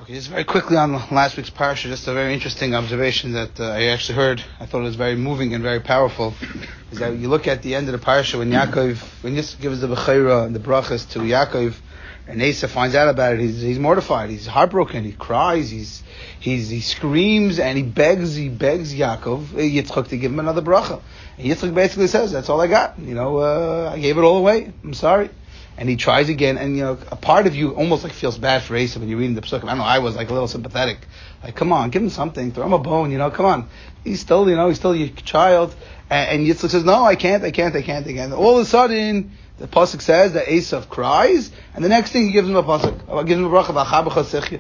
Okay, just very quickly on last week's parasha, just a very interesting observation that I actually heard. I thought it was very moving and very powerful. Is that you look at the end of the parasha when Yitzchak gives the bechira and the brachas to Yaakov, and Esav finds out about it. He's mortified. He's heartbroken. He cries. He screams and he begs Yitzchak to give him another bracha. And Yitzchak basically says, "That's all I got. I gave it all away. I'm sorry." And he tries again, and a part of you almost like feels bad for Esav when you're reading the psukim. I don't know, I was like a little sympathetic. Like, come on, give him something, throw him a bone, come on. He's still your child. And Yitzchak says, no, I can't. All of a sudden, the pasuk says that Esav cries, and the next thing he gives him a pasuk, gives him a bracha.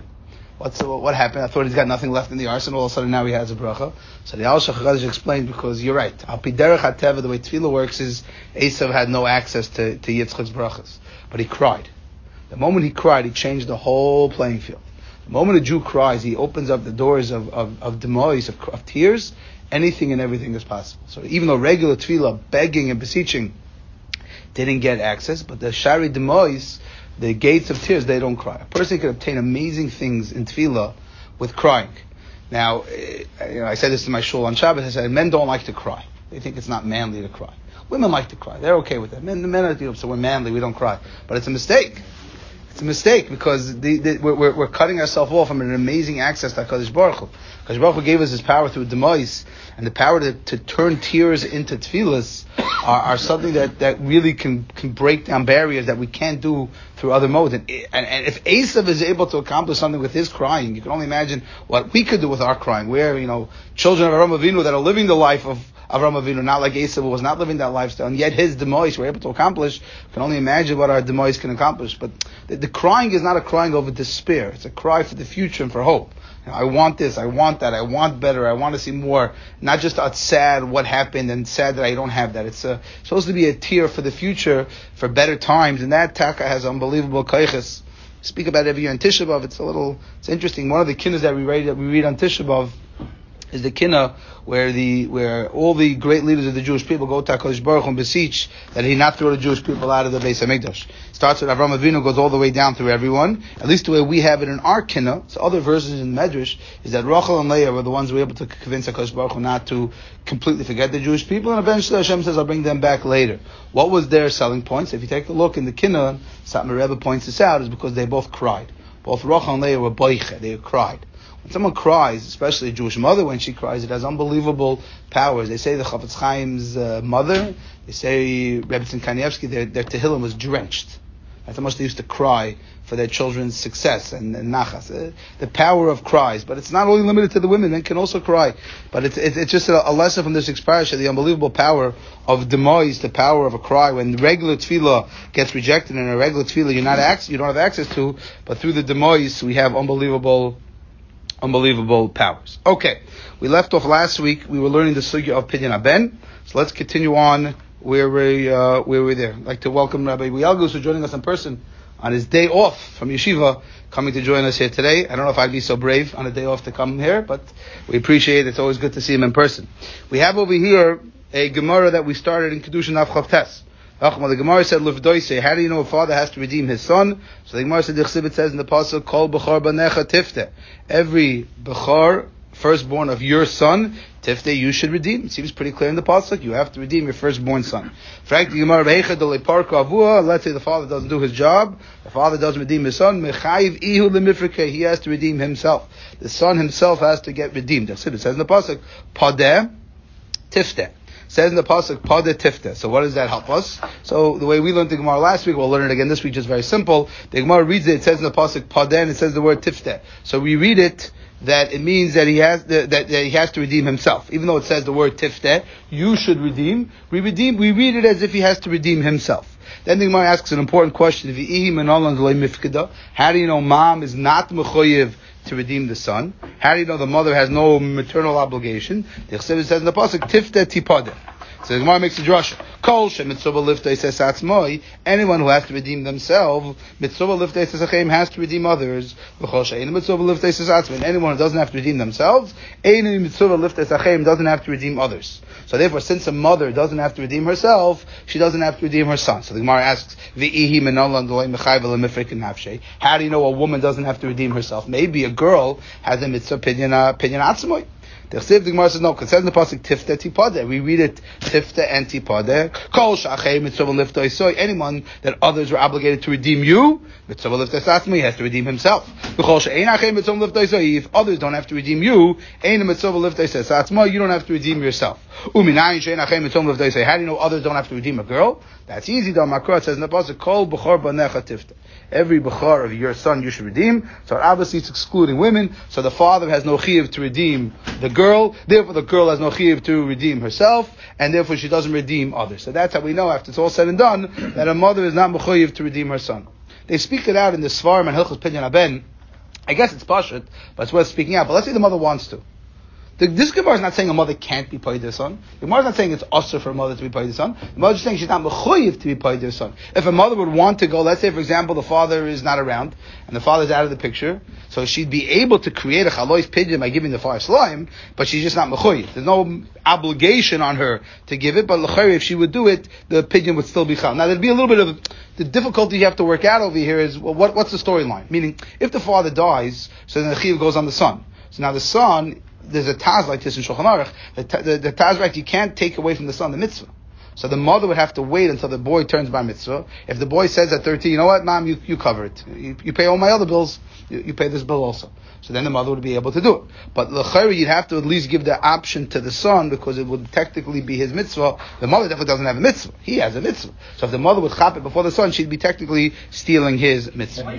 What happened? I thought he's got nothing left in the arsenal. All of a sudden now he has a bracha. So the Al-Shach Chazal explained, because you're right. Al pi derech hateva, the way tefillah works is Esav had no access to Yitzchak's brachas. But he cried. The moment he cried, he changed the whole playing field. The moment a Jew cries, he opens up the doors of demois, of tears. Anything and everything is possible. So even though regular tefillah, begging and beseeching, didn't get access, but the shari demois, the gates of tears, they don't cry. A person can obtain amazing things in tefillah with crying. Now, I said this to my shul on Shabbos. I said, men don't like to cry. They think it's not manly to cry. Women like to cry. They're okay with that. Men are, so we're manly, we don't cry. But it's a mistake. It's a mistake because we're cutting ourselves off from an amazing access to HaKadosh Baruch Hu. HaKadosh Baruch Hu gave us his power through demois, and the power to turn tears into tefillahs are something that really can break down barriers that we can't do through other modes. And if Esav is able to accomplish something with his crying, you can only imagine what we could do with our crying. We're, children of Avraham Avinu that are living the life of Avraham Avinu, not like Esav, who was not living that lifestyle, and yet his demois we're able to accomplish. You can only imagine what our demois can accomplish. But the crying is not a crying over despair. It's a cry for the future and for hope. I want this, I want that, I want better, I want to see more. Not just sad what happened and sad that I don't have that. It's supposed to be a tear for the future, for better times, and that taka has unbelievable kaiches. Speak about it every year on Tisha B'Av. It's interesting. One of the kinnas that we read on Tisha B'Av is the kinnah where all the great leaders of the Jewish people go to HaKadosh Baruch Hu and beseech that he not throw the Jewish people out of the Beis HaMikdash. Starts with Avraham Avinu, goes all the way down through everyone. At least the way we have it in our kinnah. So other verses in Medrash is that Rachel and Leah were the ones who were able to convince HaKadosh Baruch Hu not to completely forget the Jewish people, and eventually Hashem says, I'll bring them back later. What was their selling points? If you take a look in the kinnah, Satmar Rebbe points this out, is because they both cried. Both Rachel and Leah were boiche, they cried. When someone cries, especially a Jewish mother, when she cries, it has unbelievable powers. They say the Chafetz Chaim's mother, they say Rebbetzin Kanievsky, their Tehillim was drenched. That's how much they used to cry for their children's success and nachas. The power of cries. But it's not only limited to the women, men can also cry. But it's just a lesson from this parasha, the unbelievable power of demois, the power of a cry. When regular tefillah gets rejected, and a regular tefillah you don't have access to, but through the demois we have unbelievable powers. Okay, we left off last week. We were learning the sugya of Pidyon Haben. So let's continue on where we're there. I'd like to welcome Rabbi Wielgus, who's joining us in person on his day off from yeshiva, coming to join us here today. I don't know if I'd be so brave on a day off to come here, but we appreciate it. It's always good to see him in person. We have over here a Gemara that we started in Kedushin Av Chav Tes. The Gemara said, "Lufdoise." How do you know a father has to redeem his son? So the Gemara said, the Chsibit says in the pasuk, "Kol bechor banecha tifte." Every bechor, firstborn of your son, tifte, you should redeem. It seems pretty clear in the pasuk. You have to redeem your firstborn son. Let's say the father doesn't do his job. The father doesn't redeem his son. He has to redeem himself. The son himself has to get redeemed. The Chsibit says in the pasuk, "Padeh tifte." Says in the pasuk, Pada Tifta. So what does that help us? So the way we learned the Gemara last week, we'll learn it again this week, just very simple. The Gemara reads it says in the pasuk, Pada, and it says the word Tifta. So we read it that it means that he has to redeem himself. Even though it says the word Tifta, you should redeem. We read it as if he has to redeem himself. Then the Gemara asks an important question. How do you know mom is not mechoyev to redeem the son? How do you know the mother has no maternal obligation? The Chsibit says in the pasuk, Tifta Tipada. So the Gemara makes a drasha. Kol shemitzvah liftei sesatzmoi. Anyone who has to redeem themselves, mitzvah liftei sesachem has to redeem others. V'chol she'ein mitzvah liftei sesatzmoi. Anyone who doesn't have to redeem themselves, ein mitzvah liftei sesachem doesn't have to redeem others. So therefore, since a mother doesn't have to redeem herself, she doesn't have to redeem her son. So the Gemara asks, V'ihi menolan d'loi mechayvel l'mifrikin nafshei. How do you know a woman doesn't have to redeem herself? Maybe a girl has a mitzvah pidyon atzmoi. The Gemara says no, because it says in the pasuk tifta tipadeh. We read it tifta and tipadeh. Kol shachei mitzvah liftoi soy. Anyone that others were obligated to redeem you, mitzvah liftoi satzmi, he has to redeem himself. Kol she'ein achei mitzvah liftoi soy. If others don't have to redeem you, ein mitzvah liftoi satzmi, you don't have to redeem yourself. Uminayin she'ein achei mitzvah liftoi soy. How do you know others don't have to redeem a girl? That's easy though. Makra says in the pasuk kol b'chor banecha tifta. Every b'chor of your son you should redeem. So obviously it's excluding women. So the father has no chiyuv to redeem the girl. Therefore the girl has no chiyuv to redeem herself. And therefore she doesn't redeem others. So that's how we know after it's all said and done that a mother is not mechuyev to redeem her son. They speak it out in the Svarim and Hilchos Pidyon Haben. I guess it's pashut, but it's worth speaking out. But let's say the mother wants to. This Gemara is not saying a mother can't be paid their son. The Gemara is not saying it's usher for a mother to be paid their son. The Gemara is just saying she's not mechuyev to be paid their son. If a mother would want to go, let's say for example the father is not around and the father's out of the picture, so she'd be able to create a chalois pidyon by giving the father slime, but she's just not mechuyev. There's no obligation on her to give it, but l'chayr if she would do it, the pidyon would still be chal. Now there'd be a little bit of the difficulty you have to work out over here is well, what's the storyline? Meaning if the father dies, so then the chiyuv goes on the son. So now the son. There's a taz like this in Shulchan Aruch. The taz right, you can't take away from the son the mitzvah. So the mother would have to wait until the boy turns bar mitzvah. If the boy says at 13, you know what, mom, you cover it. You pay all my other bills. You pay this bill also. So then the mother would be able to do it. But l'chayri, you'd have to at least give the option to the son because it would technically be his mitzvah. The mother definitely doesn't have a mitzvah. He has a mitzvah. So if the mother would chop it before the son, she'd be technically stealing his mitzvah.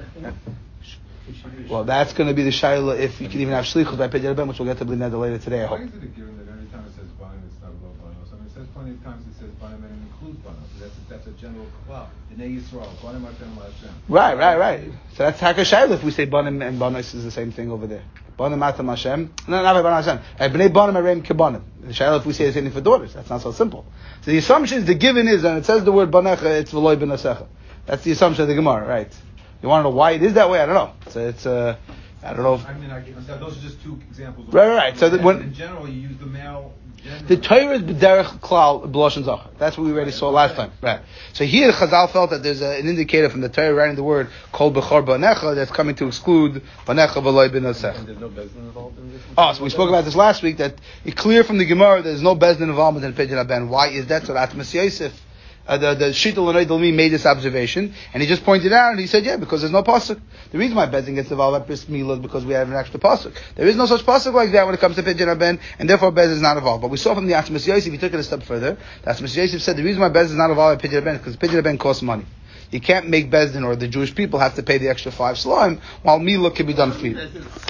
Well, that's going to be the shayla if you can even have shlichus by Pidyon Haben, which we'll get to Bli Neder later today, I hope. Why is it given that every time it says banim, it's not about banos? I mean, it says plenty of times it says banim and it includes banos. So that's a general klal. B'nei Yisrael, banim Hashem Hashem. Right. So that's Haka Shayla if we say banim and banos is the same thing over there. Banim Atam Hashem. No, not by Banim Hashem. B'nei banim areim kebanim. The shayla if we say the same thing for daughters. That's not so simple. So the assumption is, the given is, and it says the word banecha, it's v'loi b'nasecha. That's the assumption of the Gemara, right? You want to know why it is that way? I don't know. It's I don't know. I mean, those are just two examples. Right. So when in general, you use the male. The Torah is b'derech klal b'loshen zachar. That's what we already saw last time. Right. So here Chazal felt that there's an indicator from the Torah writing the word kol b'chor banecha that's coming to exclude banecha v'loi b'nasecha. And there's no bezdin involved in this? So we spoke about this last week that it's clear from the Gemara there's no bezdin involvement in Pidyon Haben. Why is that? So Atmas Yosef. The Shittul and Eidolmi made this observation, and he just pointed out, and he said, yeah, because there's no pasuk. The reason why Bezdin gets involved at Bris Milah is because we have an extra pasuk. There is no such pasuk like that when it comes to Pidyon Haben, and therefore Bezdin is not involved. But we saw from the Atmas Yosef, he took it a step further. The Atmas Yosef said the reason why Bezdin is not involved at Pidyon Haben is because Pidyon Haben costs money. You can't make Bezdin or the Jewish people have to pay the extra 5 slime, while Milah can be done for you.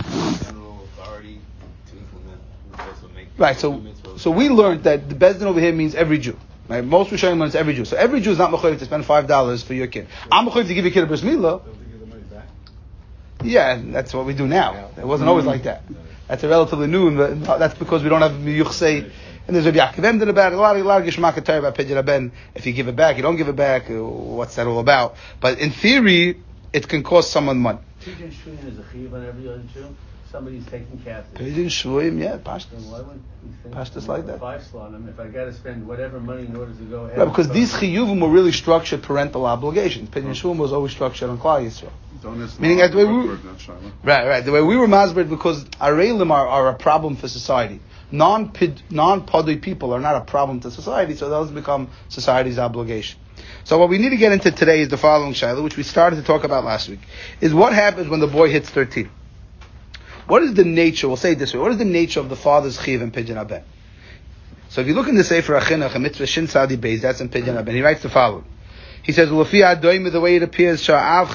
Right, so we learned that the Bezdin over here means every Jew. Right? Most Rishonim learn it's every Jew. So every Jew is not mechuyev to spend $5 for your kid. I'm mechuyev to give your kid a bris milah. Yeah, that's what we do now. It wasn't always like that. That's a relatively new. That's because we don't have yuchsei. And there's Rabbi Yaakov Emden about it. A lot of Geshmak Torah about Pidyon Haben. If you give it back, you don't give it back. What's that all about? But in theory, it can cost someone money. Pidyon Shvuyim is a chiyuv on every other Jew. Somebody's taking captive. Pidyon Shvuyim, yeah, pashtus. Why would you think pashtus like that? 5 slot. If I got to spend whatever money in order to go ahead. Right, because these chiyuvim were really structured parental obligations. Pidyon Shvuyim was always structured on Klal Yisrael. Meaning the way we right. The way we were masbered because areilim are a problem for society. Non-padui people are not a problem to society, so those become society's obligation. So what we need to get into today is the following shayla, which we started to talk about last week, is what happens when the boy hits 13. What is the nature? We'll say it this way. What is the nature of the father's chiv in Pidyon Haben? So if you look in the Sefer Achinuch, a mitzvah Shin Tzadi Beis, that's in Pidyon Haben. He writes the following. He says, the way it appears, a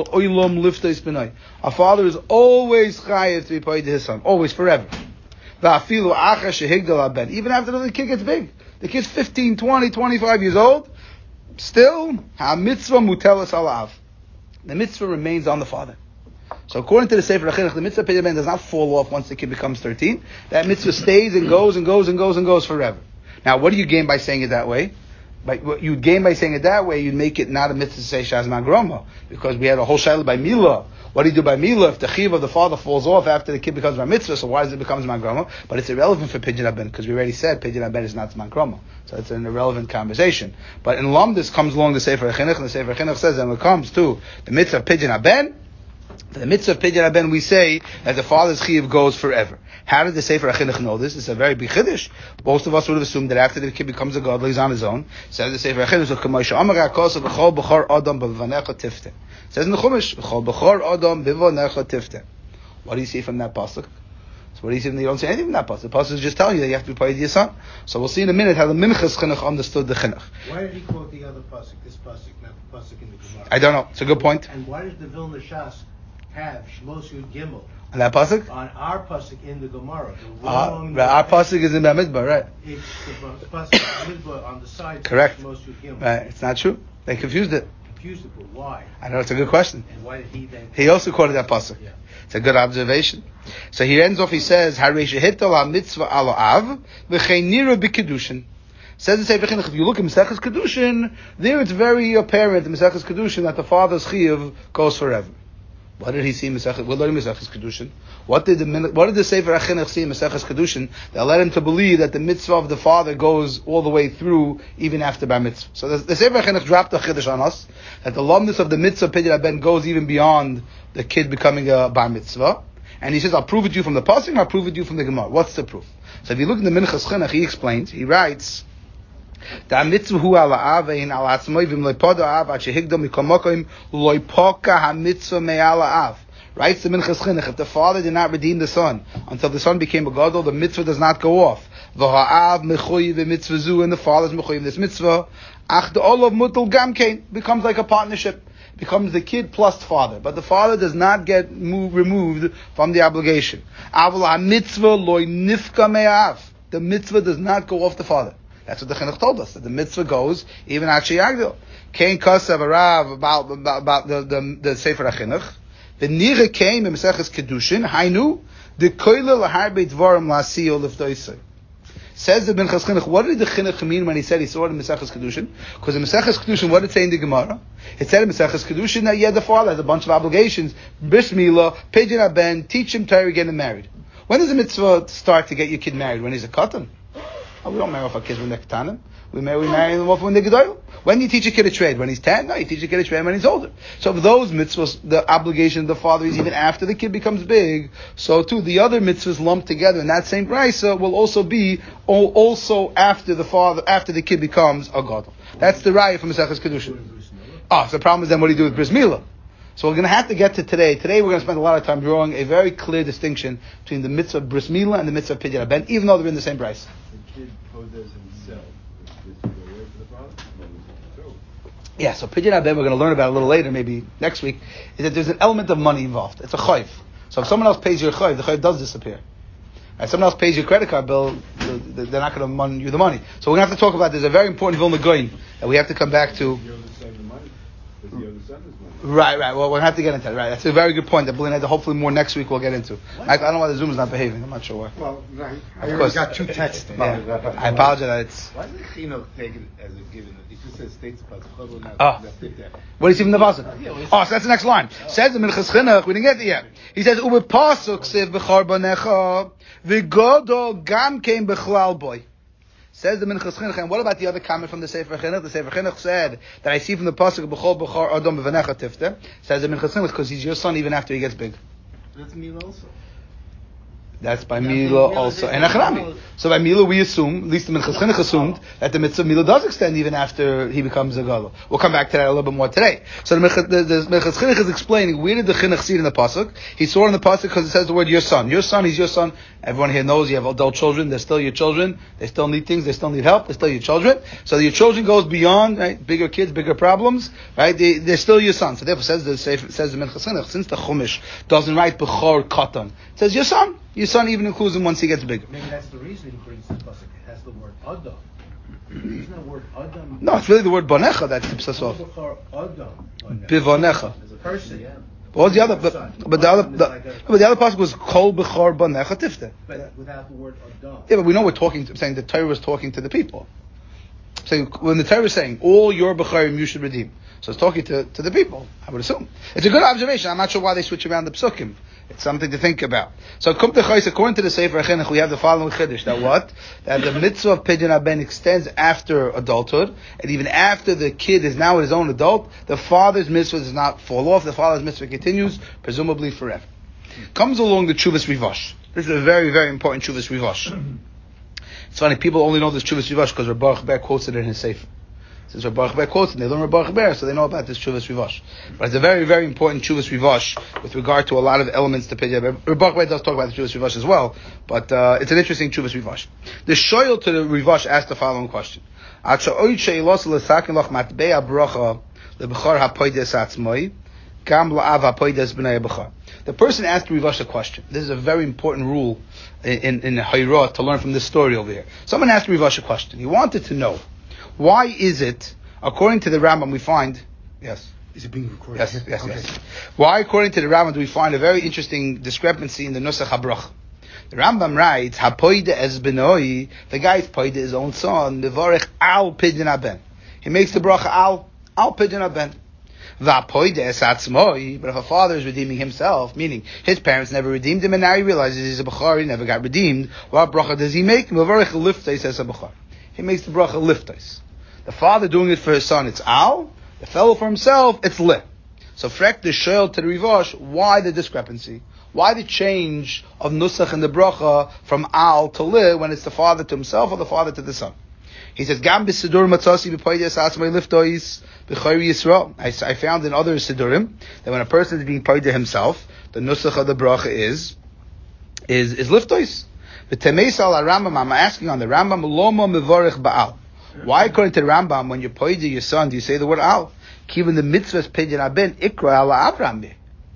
father is always chayiv to be paid to his son, always, forever. Even after the kid gets big. The kid's 15, 20, 25 years old, still, ha-mitzvah mutelas alav. The mitzvah remains on the father. So according to the Sefer Achinuch, the mitzvah Pidyon Haben does not fall off once the kid becomes 13. That mitzvah stays and goes and goes and goes and goes forever. Now, what do you gain by saying it that way? What you'd gain by saying it that way, you'd make it not a mitzvah to say Shazman Groma, because we had a whole shayla by Mila. What do you do by Mila if the chiv of the father falls off after the kid becomes Bar Mitzvah? So why does it become Zman Groma? But it's irrelevant for Pidyon Aben, because we already said Pidyon Aben is not Zman Groma. So it's an irrelevant conversation. But in Lamdis comes along the Sefer HaChinuch, and the Sefer HaChinuch says that when it comes to the mitzvah of Pidyon Aben, for the mitzvah of Pidyon Aben, we say that the father's chiv goes forever. How did the Sefer HaChinuch know this? It's a very big chiddush. Most of us would have assumed that after the kid becomes a gadol, he's on his own. Says the Sefer HaChinuch, says in the Chumash, what do you see from that pasuk? So what do you see from? You don't say anything from that pasuk. The pasuk is just telling you that you have to be part of your son. So we'll see in a minute how the Minchas Chinuch understood the Chinuch. Why did he quote the other pasuk, this pasuk, not the pasuk in the Gemara? I don't know. It's a good point. And why did the Vilna Shas have Shmos Yud Gimel On that pasuk? on our pasuk in the Gemara? Our pasuk is in Bamidbar, right? It's the pasuk in Midbar on the side. Correct. Shmos Yud Gimel. Right. It's not true. They confused it. Confused it, but why? I know it's a good question. And why did he then? He also quoted that pasuk. Yeah. It's a good observation. So he ends off. He says, "Hareisha hital ha-mitzvah ala av v'cheinira b'kedushin." Says the Sefer Chinuch, if you look at Maseches Kedushin, there it's very apparent in Maseches Kedushin that the father's chiyuv goes forever. What did he see in Maseches? We're learning Maseches Kedushin. What did the Sefer HaChinuch see in Maseches Kedushin that led him to believe that the mitzvah of the father goes all the way through, even after Bar Mitzvah? So the Sefer HaChinuch dropped a chiddush on us that the lumnus of the mitzvah Pidyon Aben goes even beyond the kid becoming a Bar Mitzvah. And he says, I'll prove it to you from the pasuk, I'll prove it to you from the Gemara. What's the proof? So if you look in the Minchas Chinuch, he explains, he writes, the mitzvah hu ala avein al atzmoi v'im loipodo av at shehigdo mikomokim loipoka ha-mitzvah me'ala av. Writes the Minchas Chinuch, if the father did not redeem the son until the son became a gadol, the mitzvah does not go off. V'ha'av mechuyi v'mitzvah zu, and the father's mechuyi this mitzvah. Ach the olav mutal gamkein, becomes like a partnership. Becomes the kid plus father, but the father does not get removed from the obligation. Avol ha-mitzvah loy nifka me'av. The mitzvah does not go off the father. That's what the Chinuch told us, that the mitzvah goes even at Sheyagdil. Kain Kasav Arav about the Sefer HaChinuch. The Nira came in Maseches Kedushin, Hainu, the Koile Laharbe Dvarim Lasiyo Liftoisei. Says the Minchas Chinuch, what did the Chinuch mean when he said he saw it in Maseches Kedushin? Because in Maseches Kedushin, what did it say in the Gemara? It said in Maseches Kedushin that the father has a bunch of obligations. Bris Milah, Pidyon Aben, teach him Torah, get him married. When does the mitzvah start to get your kid married? When he's a katan? Oh, we don't marry off our kids when they're ketanim. We marry them off when they're gedolim. When do you teach a kid a trade? When he's 10? No, you teach a kid a trade when he's older. So for those mitzvahs, the obligation of the father is even after the kid becomes big. So too, the other mitzvahs lumped together in that same brisa will also be also after the kid becomes a gadol. That's the raya from Maseches Kedushin. So the problem is then what do you do with Bris Milah? So we're going to have to get to today. Today we're going to spend a lot of time drawing a very clear distinction between the mitzvah of Bris Milah and the mitzvah of Pidyon Aben, even though they're in the same brisa. The kid poses himself. Does he go away for the father? Yeah, so Pidyon Aben, we're going to learn about it a little later, maybe next week, is that there's an element of money involved. It's a chayv. So if someone else pays your chayv, the chayv does disappear. If someone else pays your credit card bill, they're not going to money you the money. So we're going to have to talk about, there's a very important Vilna Goyim that we have to come back to. Right. Well, we're going to have to get into that. Right. That's a very good point that Blin had. Hopefully more next week we'll get into. I don't know why the Zoom is not behaving. I'm not sure why. Well, right. Of course. got two texts. Yeah. I apologize. Why did Chinuch take it as a given? It just says states about the What do you see from the pasuk? So that's the next line. Says the Minchas Chinuch. We didn't get there yet. He says, "Ube pasuk sev b'char banecha v'godo gam kein b'chlal boy." Says the Minchas Chinuch, and what about the other comment from the Sefer Chinuch? The Sefer Chinuch said that I see from the pasuk b'chol b'char adam b'vanecha tifte. Says the Minchas Chinuch because he's your son even after he gets big. That's Mila also. That's by Mila also. And Achrami. So by Mila we assume, at least the Minchas Chinuch assumed, that the mitzvah of Mila does extend even after he becomes a gadol. We'll come back to that a little bit more today. So the Minchas Chinuch is explaining, where did the Chinuch see it in the pasuk? He saw it in the pasuk because it says the word your son. Your son, he's your son. Everyone here knows you have adult children. They're still your children. They still need things. They still need help. They're still your children. So your children goes beyond, right? Bigger kids, bigger problems, right? They're still your son. So therefore says the Minchas Chinuch, since the Chumash doesn't write Bechor Katan, it says your son. Your son even includes him once he gets bigger. Maybe that's the reason he brings this pasuk. It has the word Adam. Isn't that word Adam? No, it's really the word Bonecha that tips us off. Adam. Bivonecha. As a person. What was the other? But the other pasuk was kol b'chor banecha tifta. But without the word adam. Yeah, but we know we're saying the Torah was talking to the people. Saying when the Torah is saying all your b'charim you should redeem, so it's talking to the people. I would assume it's a good observation. I'm not sure why they switch around the psukim. It's something to think about. So according to the Sefer Chinuch, we have the following chiddush that what? That the mitzvah of pidyon haben extends after adulthood, and even after the kid is now his own adult, the father's mitzvah does not fall off. The father's mitzvah continues, presumably forever. Comes along the Chuvas Rivash. This is a very, very important Chuvas Rivash. It's funny, people only know this Chuvas Rivash because Rabbi Baruch Ber quotes it in his Sefer. Since Rabbi Baruch Ber quotes it, they learn Rabbi Baruch Ber, so they know about this Chuvas Rivash. But it's a very, very important Chuvas Rivash with regard to a lot of elements to Pidyon. Rabbi Baruch Ber does talk about the Chuvas Rivash as well, but it's an interesting Chuvas Rivash. The Shoyel to the Rivash asked the following question. The person asked Rivash a question. This is a very important rule in Hayrah to learn from this story over here. Someone asked Rivash a question. He wanted to know, why is it, according to the Rambam, we find... Yes? Is it being recorded? Yes. Okay. Yes. Why, according to the Rambam, do we find a very interesting discrepancy in the Nusach HaBrach? The Rambam writes, Hapoide es benoi, the guy is poide his own son, Mevorech al pidyon haben. He makes the bracha al pidyon haben. V'apoide es atzmoi, but if a father is redeeming himself, meaning his parents never redeemed him, and now he realizes he's a b'char, he never got redeemed, what bracha does he make? Mevorech liftais es a b'char. He makes the bracha liftais. The father doing it for his son, it's al. The fellow for himself, it's li. So frek the shoyel to the Rivash, why the discrepancy? Why the change of nusach and the bracha from al to li when it's the father to himself or the father to the son? He says, Gam b'sidur matzasi b'poides asmai liftois b'chayri Yisrael. I found in other sidurim that when a person is being paid to himself, the nusach of the bracha is liftois. V'temeis al Rambam, I'm asking on the Rambam, loma mevorich ba'al. Why, according to the Rambam, when you paid to your son, do you say the word al? Given the mitzvahs pidyon haben ikra ala Avraham.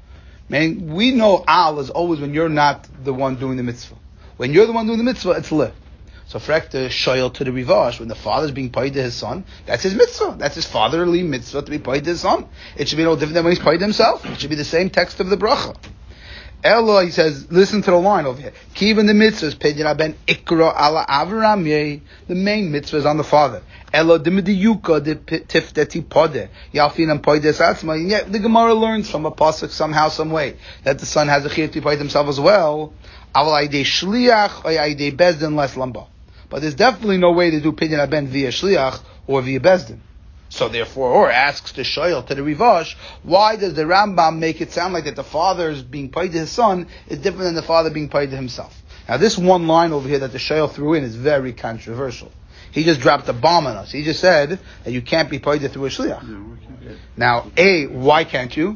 Man, we know al is always when you're not the one doing the mitzvah. When you're the one doing the mitzvah, it's li. So frek the shoyel to the Rivash, when the father's being paid to his son, that's his mitzvah. That's his fatherly mitzvah to be paid to his son. It should be no different than when he's paid to himself. It should be the same text of the bracha. Ella, he says, listen to the line over here. Kivan the mitzvahs, pidyon haben ikra ala Avraham. The main mitzvah is on the father. Ella dimidiyuka de tifteti pode yalfinam poides atzma. And yet the Gemara learns from a pasuk somehow, some way, that the son has a chiyuv to be paid himself as well. Aval aidei shliach or aidei bezdin less lamba. But there's definitely no way to do pidyon haben via shliach or via bezdin. So therefore, or asks the shoyel to the Rivash, why does the Rambam make it sound like that the father is being paid to his son is different than the father being paid to himself? Now this one line over here that the shoyel threw in is very controversial. He just dropped a bomb on us. He just said that you can't be paid through a shliach. Now, A, why can't you?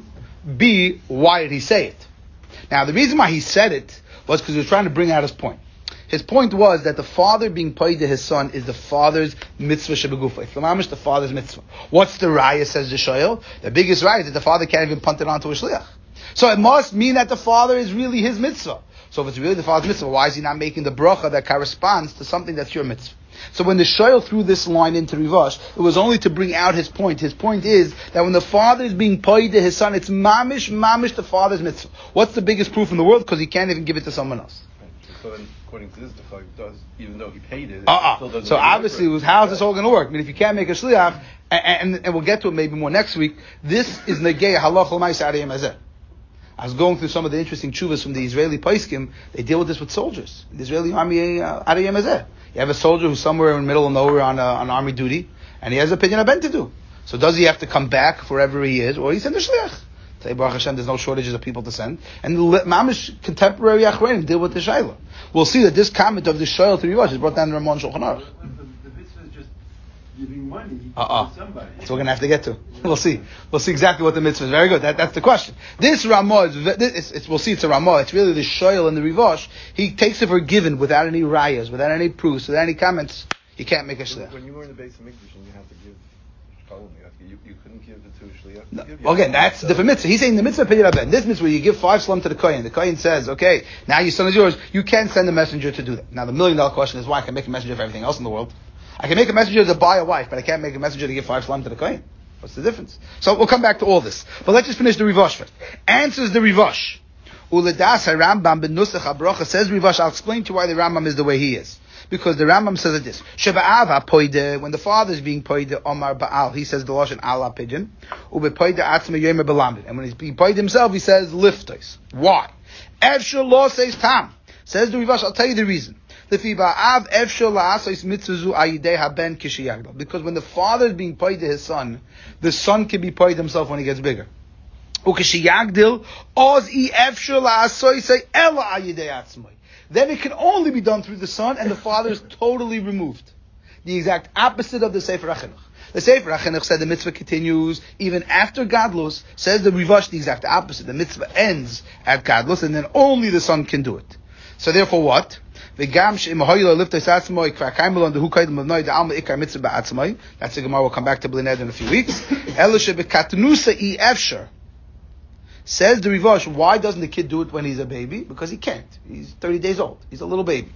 B, why did he say it? Now the reason why he said it was because he was trying to bring out his point. His point was that the father being paid to his son is the father's mitzvah shebegufa. It's the father's mitzvah. What's the raya, says the shoyel? The biggest raya is that the father can't even punt it onto a shliach. So it must mean that the father is really his mitzvah. So if it's really the father's mitzvah, why is he not making the bracha that corresponds to something that's your mitzvah? So when the shoyel threw this line into Rivash, it was only to bring out his point. His point is that when the father is being paid to his son, it's mamish the father's mitzvah. What's the biggest proof in the world? Because he can't even give it to someone else. So then, according to this, the father does, even though he paid it. So obviously, how's this all going to work? I mean, if you can't make a shliach, and we'll get to it maybe more next week, this is negei halach l'maisa ariyem hazeh. I was going through some of the interesting tshuvas from the Israeli paiskim. They deal with this with soldiers. The Israeli army ariyem hazeh. You have a soldier who's somewhere in the middle of nowhere on army duty, and he has a pidyon haben to do. So does he have to come back wherever he is, or he send a shliach? Say, Baruch Hashem, there's no shortages of people to send. And the mamish contemporary achreinim deal with the shayla. We'll see that this comment of the shayla to Rivash is brought down in Ramon Shulchan Aruch. The mitzvah is just giving money to somebody. That's what we're going to have to get to. We'll see. We'll see exactly what the mitzvah is. Very good. That's the question. This Ramah, we'll see it's a Ramah. It's really the shayla and the Rivash. He takes it for given without any rayas, without any proofs, without any comments. You can't make a shliach. When you were in the base of Mikdash and you have to give, you couldn't give it to a shliach. No. Again, that's the different mitzvah. He's saying the mitzvah pidyon haben. This mitzvah, you give 5 slum to the kohen. The kohen says, okay, now your son is yours. You can't send a messenger to do that. Now the $1 million question is why I can make a messenger for everything else in the world. I can make a messenger to buy a wife, but I can't make a messenger to give 5 slum to the kohen. What's the difference? So we'll come back to all this. But let's just finish the Rivash first. Answers the Rivash. Uledas Rambam ben Nusach HaBracha says Rivash. I'll explain to you why the Rambam is the way he is. Because the Rambam says it this. Sheba'ava poide, when the father is being poide Omar Ba'al, he says the Lashon ala pigeon. Ube poide atzme yomer belamid. And when he's being poide himself, he says liftos. Why? Efshel law says tam. Says the Rivash, I'll tell you the reason. Because when the father is being paid to his son, the son can be paid himself when he gets bigger. Then it can only be done through the son, and the father is totally removed. The exact opposite of the Sefer HaChinuch. The Sefer HaChinuch said the mitzvah continues even after Gadlus. Says the Rivash the exact opposite. The mitzvah ends at Gadlus, and then only the son can do it. So therefore what? That's the Gemara, we'll come back to Blined in a few weeks. Says the Rivash, why doesn't the kid do it when he's a baby? Because he can't. He's 30 days old. He's a little baby.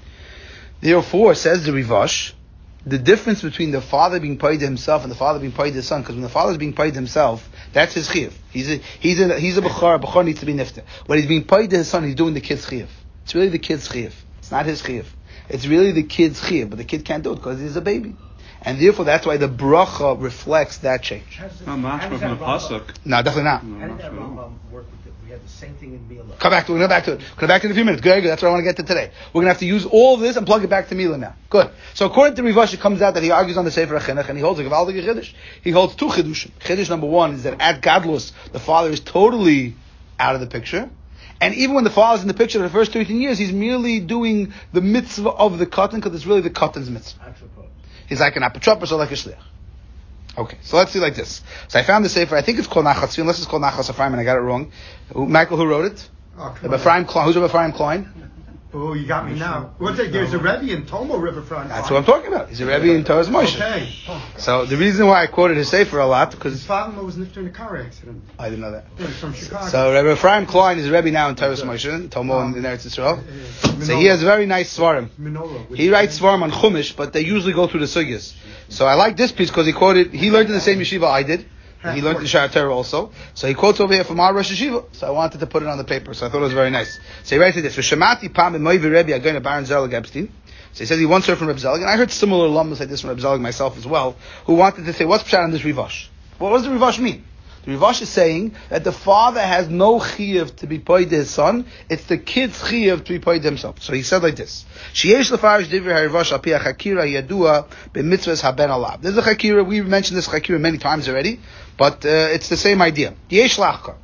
Therefore, says the Rivash, the difference between the father being paid to himself and the father being paid to his son, because when the father is being paid to himself, that's his chiyuv. He's a b'char. A b'char needs to be nifta. When he's being paid to his son, he's doing the kid's chiyuv. It's really the kid's chiyuv. It's not his chiyuv. It's really the kid's chiyuv, but the kid can't do it because he's a baby. And therefore, that's why the bracha reflects that change. Not much from the pasuk. No, definitely not. How did that Rambam work with it? We had the same thing in Mila. Come back to it. We'll come back to it. Come back to it in a few minutes. Good. That's what I want to get to today. We're going to have to use all of this and plug it back to Mila now. Good. So according to Rivash, it comes out that he argues on the Sefer HaChinuch and he holds a Gevaldige Chiddush. He holds two Chiddushim. Chiddush number one is that at Gadlus, the father is totally out of the picture. And even when the father is in the picture for the first 13 years, he's merely doing the mitzvah of the katan because it's really the katan's mitzvah. He's like an apotropos or like a shliach. Okay, so let's see like this. So I found the Sefer, I think it's called Nachas, unless it's called Nachas Ephraim and I got it wrong. Michael, who wrote it? Ephraim Klein. Who's Ephraim Klein? Oh, you got me now. There's a Rebbe in Tomo River Front. That's what I'm talking about. He's a Rebbe in Torah's Moshe. Okay. So the reason why I quoted his Sefer a lot, because His father was nifter in a car accident. I didn't know that. He was from Chicago. So Rebbe Ephraim Klein is a Rebbe now in Torah's Moshe, Tomo in Eretz Yisrael. So he has very nice svarim. He writes svarim on Chumash, but they usually go through the sugyas. So I like this piece because he learned in the same yeshiva I did. He learned in Sha'ar Torah also. So he quotes over here from our Rosh Yeshiva. So I wanted to put it on the paper. So I thought it was very nice. So he writes this. V'shemati pam b'moivi Rebbe again Baron Zelig Epstein. So he says he once heard from Reb Zelig, and I heard similar alumnus like this from Reb Zelig myself as well, who wanted to say, what's pshat on this Rivash? What does the Rivash mean? The Rivash is saying that the father has no chiyuv to be paid to his son. It's the kid's chiyuv to be paid to himself. So he said like this: Sheyesh lefarish divrei Rivash al pi hachakira yadua b'mitzvahs haben alav. There's a chakira. We mentioned this chakira many times already, but it's the same idea. Yesh lachka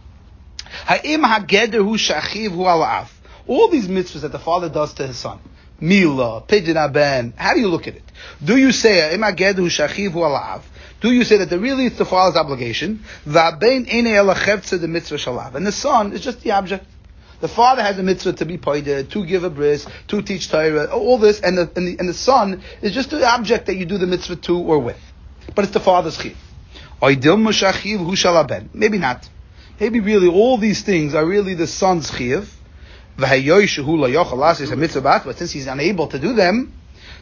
ha'im hageder hu shachiv hu alav. All these mitzvahs that the father does to his son, Mila, Pidyon Aben. How do you look at it? Do you say ha'im hageder hu shachiv hu alav? Do you say that really it's the father's obligation? And the son is just the object. The father has a mitzvah to be paid, to give a bris, to teach Torah, all this, and the son is just the object that you do the mitzvah to or with. But it's the father's chiv. Maybe not. Maybe really all these things are really the son's chiv. But since he's unable to do them,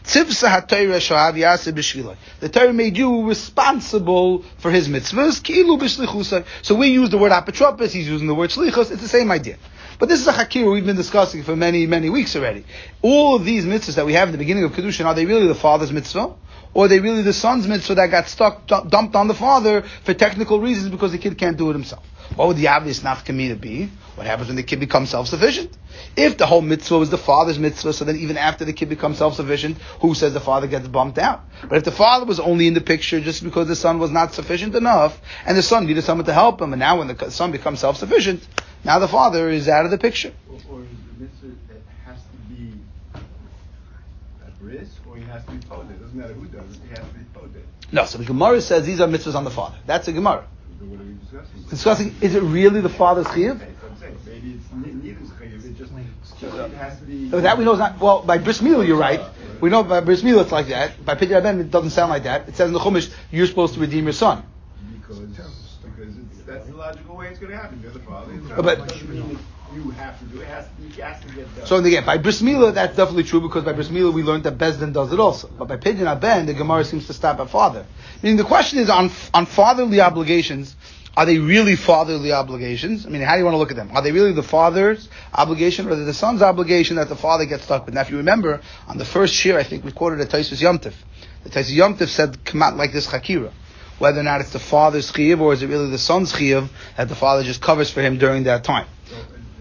the Torah made you responsible for his mitzvahs. So we use the word apotropos, he's using the word shlichus. It's the same idea. But this is a hakir we've been discussing for many, many weeks already. All of these mitzvahs that we have in the beginning of Kedushin, are they really the father's mitzvah? Or are they really the son's mitzvah that got dumped on the father for technical reasons because the kid can't do it himself? What would the obvious nafkamina be? What happens when the kid becomes self-sufficient? If the whole mitzvah was the father's mitzvah, so then even after the kid becomes self-sufficient, who says the father gets bumped out? But if the father was only in the picture just because the son was not sufficient enough, and the son needed someone to help him, and now when the son becomes self-sufficient, now the father is out of the picture. Or is the mitzvah that has to be a bris, or he has to be poded? It doesn't matter who does it, he has to be poded. No, so the Gemara says these are mitzvahs on the father. That's a Gemara. So what are we discussing? Discussing, is it really the father's chiyuv? Okay, so I'm saying, maybe it's neither chiyuv, it just it has to be... That we know is not, well, by bris milah you're right. We know by bris milah it's like that. By Pidyon Aben it doesn't sound like that. It says in the Chumash, you're supposed to redeem your son. Because that's the logical way it's going to happen. You're the father. But you have to do. It has to get done. So again, by bris milah, that's definitely true because by bris milah we learned that Bezdin does it also. But by pidyon haben, the Gemara seems to stop at father. Meaning the question is on fatherly obligations. Are they really fatherly obligations? I mean, how do you want to look at them? Are they really the father's obligation or the son's obligation that the father gets stuck with? Now, if you remember, on the first year, I think we quoted a Taisus Yom Tov. The Taisus Yom Tov said, come out like this chakira. Whether or not it's the father's chiyuv or is it really the son's chiyuv that the father just covers for him during that time. So,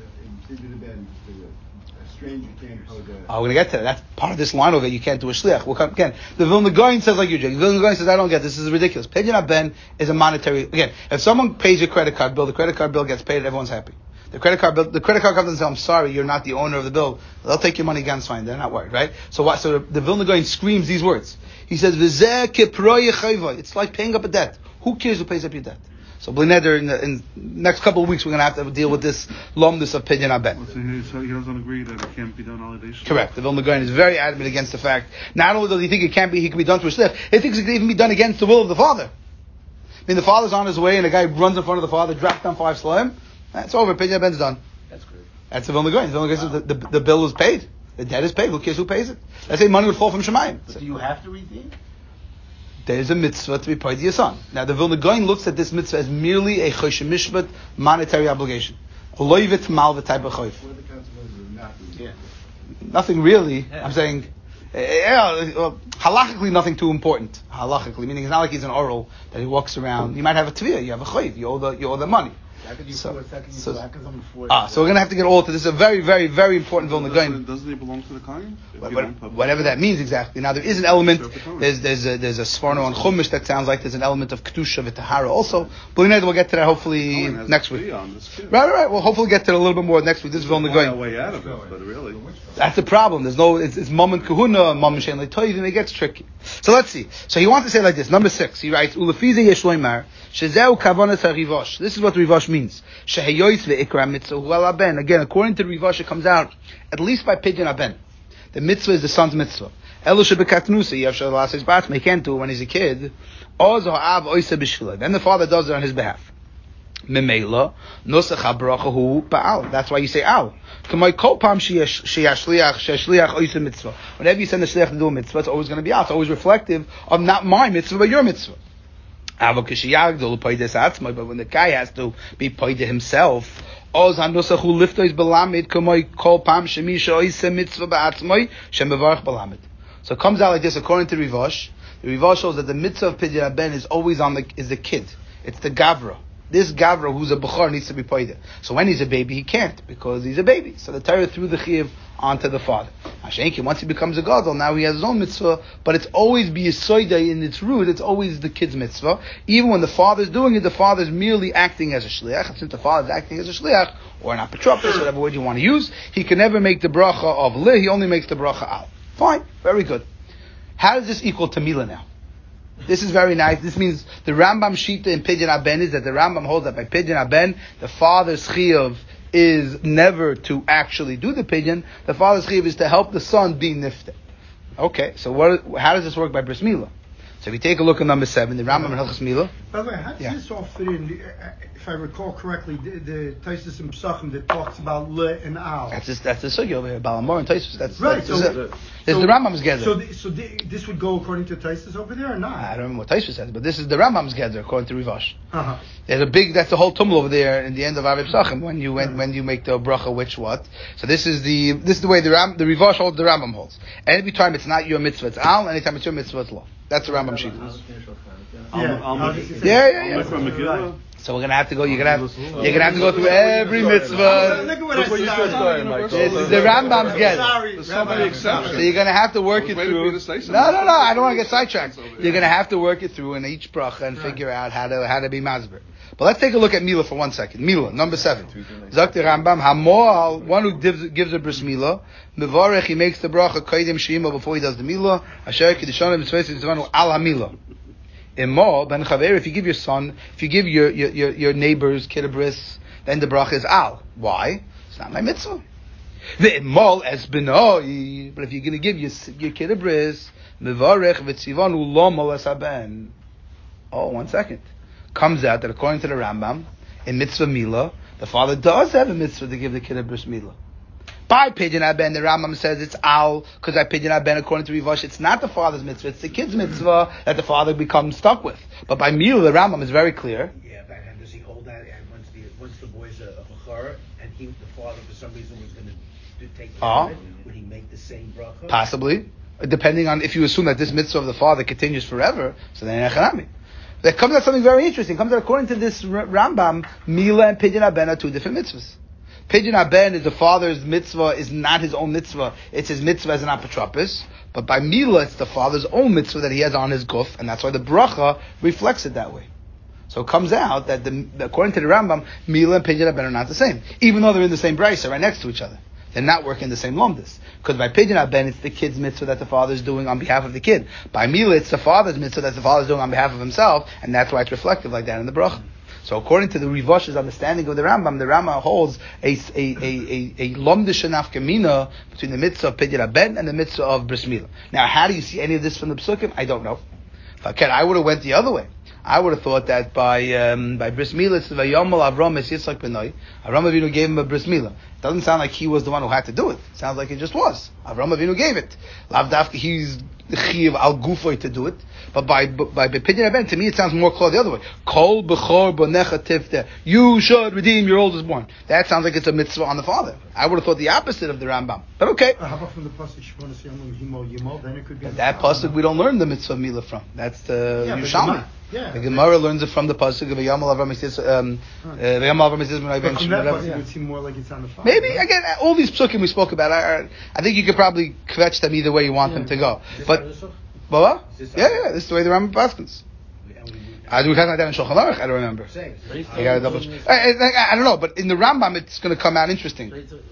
a stranger can't impose a... We're going to get to that. That's part of this line over. You can't do a shliach. We'll come again. The Vilna Gaon says like you, Jake. The Vilna Gaon says, I don't get this. This is ridiculous. Pidyon haben is a monetary. Again, if someone pays your credit card bill, the credit card bill gets paid. Everyone's happy. The credit card comes and says, I'm sorry, you're not the owner of the bill. They'll take your money again. It's fine. They're not worried, right? So what? So the Vilna Gaon screams these words. He says, "V'zeh kiproy chayva." It's like paying up a debt. Who cares who pays up your debt? So Blineder, in the next couple of weeks, we're going to have to deal with this lomdus of pidyon haben. So he doesn't agree that it can't be done holiday. Correct. The Vilna Gaon is very adamant against the fact. Not only does he think he can be done through a shliach, he thinks it can even be done against the will of the father. I mean, the father's on his way, and a guy runs in front of the father, drops down 5 slime. That's over. Pidyon haben's done. That's great. That's the Vilna Gaon. The Vilna Gaon says the bill is paid. The debt is paid. Who cares who pays it? Let's say money would fall from Shemayim. But do you have to redeem? There's a mitzvah to be paid to your son. Now, the Vilna Gaon looks at this mitzvah as merely a choshe mishpat monetary obligation. A loivit malva type of choiv. What are the consequences of not doing it? Nothing really. Yeah. I'm saying, halachically, nothing too important. Halachically, meaning it's not like he's an oral that he walks around. You might have a tviyah. You have a choiv. You owe the money. So we're going to have to get all to this. Is a very, very, very important Vilna Gaon. Doesn't it belong to the Kohen? Whatever that means exactly. Now there is an element. There's a Sforno on Chumash that sounds like there's an element of kedusha v'tahara also. But we'll get to that hopefully next week. Right. We'll hopefully get to it a little bit more next week. This is Vilna Gaon. Way out of it, but really, that's the problem. There's no. It's mom and kahuna, mom and shein le'toivim. It gets tricky. So let's see. So he wants to say like this. Number 6. He writes Ulefize yeshloimar shezeu kavanas harivosh. This is what rivosh means. Sheheyois ve'ikra mitzvah hu al ben. Again, according to rivosh, it comes out at least by pidyon haben. The mitzvah is the son's mitzvah. Elu shebekatnusa yavshal lasis batzma. He can't do it when he's a kid. Oz ha'av oisa b'shvila. Then the father does it on his behalf. Memela nosach habracha hu ba'al. That's why you say al. Whenever you send the shliach to do a mitzvah, it's always going to be al. It's always reflective of not my mitzvah but your mitzvah. But when the guy has to be paid to himself, so it comes out like this according to Rivosh. The Rivosh shows that the mitzvah of pidyon haben is always is the kid. It's the gavra. This gavra who's a bechor needs to be paid. So when he's a baby, he can't because he's a baby. So the Torah threw the chiyuv onto the father. Once he becomes a gadol, now he has his own mitzvah, but it's always biyasoida in its root. It's always the kid's mitzvah. Even when the father's doing it, the father's merely acting as a shliach. Since the father's acting as a shliach or an apotropos, whatever word you want to use, he can never make the bracha of li. He only makes the bracha al. Fine, very good. How does this equal to Mila now? This is very nice. This means the Rambam Shita in Pidyon haben is that the Rambam holds that by Pidyon haben, the father's chiyuv is never to actually do the pidyon. The father's chiyuv is to help the son be nifte. Okay, so how does this work by bris milah? So if you take a look at number 7, the Rambam in Hilchos Milah. By the way, how does this all fit in? If I recall correctly, the Taisus and Psachim that talks about le and al. That's the sugi over here, Balamor and Taisus. That's right. There's the Rambam's gather. So this would go according to Taisus over there or not? I don't remember what Taisus says, but this is the Rambam's gather according to Rivash. Uh-huh. There's that's the whole tumul over there in the end of Aviv Psachim when you make the bracha which what. So this is the way the Rivash holds, the Rambam holds. Every time it's not your mitzvah, it's al. Anytime it's your mitzvah, it's law. That's the Rambam sheet. Yeah. So we're gonna have to go. You're gonna have to go through every mitzvah. Look at what I started. This is the Rambam's get. There's so many exceptions. So you're gonna have to work it through. No. I don't want to get sidetracked. You're gonna have to work it through in each bracha and figure out how to be masber. But let's take a look at Milah for 1 second. Milah, number 7. Zok the Rambam, Hamoal, one who gives a bris Milah, Mevarech, he makes the bracha Kodim Shima before he does the Milah, Asher Kedushanim Mitzvah Yitzvanu Al HaMilah. Imo, Ben Chaver, if you give your neighbor's kid a bris, then the bracha is Al. Why? It's not my mitzvah. The Imol es benoi, but if you're going to give your kid a bris, Mevarech V'tzivanu Lomo es haben. Oh, 1 second. Comes out that according to the Rambam, in Mitzvah Milah, The father does have a mitzvah to give the kid a bris milah. By Pidyon Haben, the Rambam says it's al, because by Pidyon Haben, according to Rivash, it's not the father's mitzvah, it's the kid's mitzvah that the father becomes stuck with. But by Milah, the Rambam is very clear. Yeah, but does he hold that? And once the boy's a bachar, and the father for some reason was going to take care of it, would he make the same bracha? Possibly, depending on if you assume that this mitzvah of the father continues forever. So then echanami. That comes out something very interesting. It comes out according to this Rambam, Milah and Pidyon Haben are two different mitzvahs. Pidyon Haben is the father's mitzvah, is not his own mitzvah. It's his mitzvah as an apotropos. But by Milah, it's the father's own mitzvah that he has on his guf, and that's why the bracha reflects it that way. So it comes out that according to the Rambam, Milah and Pidyon Haben are not the same. Even though they're in the same brisa, right next to each other. They're not working the same lomdus. Because by Pidyon Haben, it's the kid's mitzvah that the father is doing on behalf of the kid. By Milah, it's the father's mitzvah that the father is doing on behalf of himself, and that's why it's reflective like that in the bracha. So according to the Rivash's understanding of the Rambam holds a lomdish nafkamina between the mitzvah of Pidyon Haben and the mitzvah of bris milah. Now, how do you see any of this from the Psukim? I don't know. I would have went the other way. I would have thought that by bris milah, it's Vayomal Avram es Yitzchak benoi. Avram Avinu gave him a bris milah. It doesn't sound like he was the one who had to do it. It sounds like it just was. Avram Avinu gave it. Lav dafka, he's the chiv al gufay to do it. But by Pidyon Haben, to me it sounds more clear the other way. Kol b'chor b'necha tifte. You should redeem your oldest born. That sounds like it's a mitzvah on the father. I would have thought the opposite of the Rambam. But okay. How about from the pasuk Shmona Siyamim Himo Yimo? Then it could be. But that pasuk we don't learn the mitzvah of Milah from. That's the Yerushalmi. The Gemara learns it from the pasuk of Vayomal Avram es Yitzchak benoi. But from that pasuk, it would seem more like it's on the father. Maybe again, all these psukim we spoke about. I think you could probably kvetch them either way you want them to go. But what? Yeah, this is the way the Rambam paskins. Do we have like that in Shulchan Aruch? I don't remember. I gotta double check. I don't know, but in the Rambam it's going to come out interesting.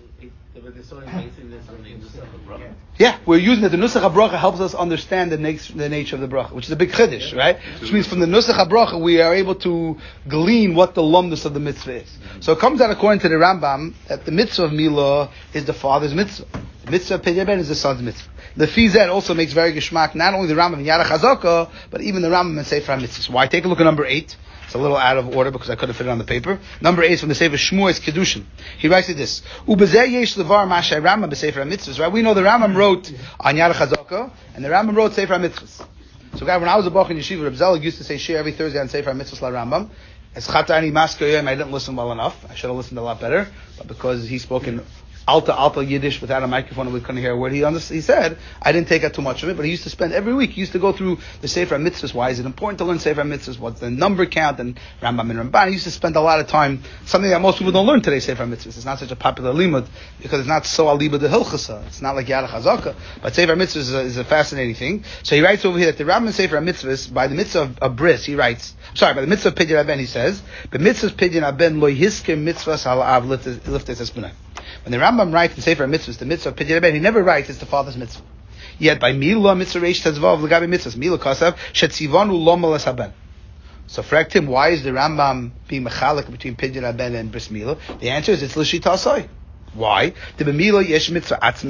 Yeah, we're using it. The Nusach HaBracha helps us understand the nature of the bracha, which is a big chiddush, right? Which means from the Nusach HaBracha we are able to glean what the lumdus of the mitzvah is. So it comes out according to the Rambam that the mitzvah of Milah is the father's mitzvah. The mitzvah of Pidyon Haben is the son's mitzvah. The Fizet also makes very geschmack, not only the Rambam in Yara Chazaka, but even the Rambam in Sefer HaMitzvahs. Why? Take a look at number 8. It's a little out of order because I couldn't fit it on the paper. Number 8 is from the Sefer Shmuel's Kedushin. He writes like this: Ubezeh yesh levar mashay Rambam b'Sefer HaMitzvahs. Right? We know the Rambam wrote on Yara Chazaka, and the Rambam wrote Sefer HaMitzvahs. So, guys, when I was a bach in yeshiva, Reb Zelig used to say shir every Thursday on Sefer HaMitzvahs la Rambam. As Chatani Masker Yom, I didn't listen well enough. I should have listened a lot better, but because he spoke in Alta Yiddish without a microphone and we couldn't hear a word he said, I didn't take out too much of it, but he used to spend every week, he used to go through the Sefer HaMitzvahs. Why is it important to learn Sefer HaMitzvahs? What's the number count? And Rambam and Ramban. He used to spend a lot of time, something that most people don't learn today, Sefer HaMitzvahs. It's not such a popular limud, because it's not so aliba de hilchasa. It's not like Yara Chazaka. But Sefer HaMitzvahs is a fascinating thing. So he writes over here that the Rambam Sefer HaMitzvahs, by the mitzvah of bris, he writes, by the mitzvah of Pidyon Haben, he says, the mitzvah of Pidyon Haben lo yisker mitzvahs hala'av liftes espunai. When the Rambam writes in Sefer HaMitzvahs, the mitzvah of Pidyon Haben, he never writes it's the father's mitzvah. Yet by Milah mitzvah reish tezvav l'gabe mitzvahs, Milah kasav shetzivanu lo malas haben. So fragt him, why is the Rambam being mechalik between Pidyon Haben and bris Milah? The answer is it's l'shita asai. Why? Because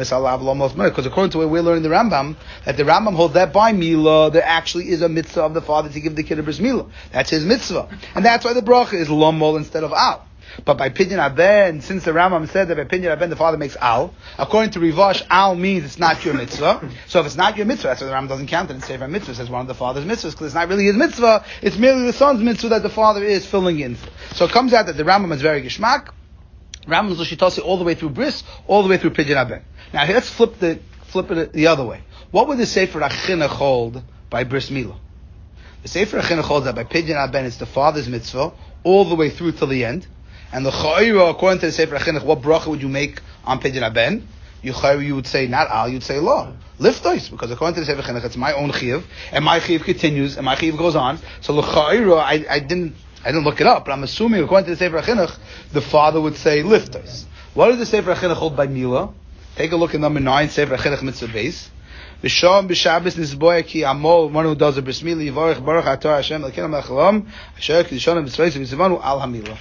according to what we're learning the Rambam, that the Rambam holds that by Milah, there actually is a mitzvah of the father to give the kid a bris Milah. That's his mitzvah. And that's why the bracha is lomol instead of al. But by Pidyon Haben, since the Rambam said that by Pidyon Haben the father makes al, according to Rivash, al means it's not your mitzvah. So if it's not your mitzvah, that's why the Rambam doesn't count it in Sefer HaMitzvahs as one of the father's mitzvahs, because it's not really his mitzvah, it's merely the son's mitzvah that the father is filling in for. So it comes out that the Rambam is very geschmack. Rambam is l'shitasi all the way through bris, all the way through Pidyon Haben. Now let's flip it the other way. What would the Sefer HaChinuch hold by bris Milah? The Sefer HaChinuch holds that by Pidyon Haben it's the father's mitzvah all the way through till the end. And the Chayra, according to the Sefer HaChinuch, what bracha would you make on Pidyon Haben? You would say not al, you'd say la. Liftois, because according to the Sefer HaChinuch, it's my own chiyuv, and my chiyuv continues, and my chiyuv goes on. So the Chayra, I didn't look it up, but I'm assuming according to the Sefer HaChinuch, the father would say liftois. What does the Sefer HaChinuch hold by Milah? Take a look at number 9, Sefer HaChinuch mitzvah base. V'sham b'Shabbos nisboya ki amol, one who does a bris Milah, yivarech baruch atar Hashem, l'kenem l'chalam, asher k'dishonam b'tzvayis v'zivanu al hamilah.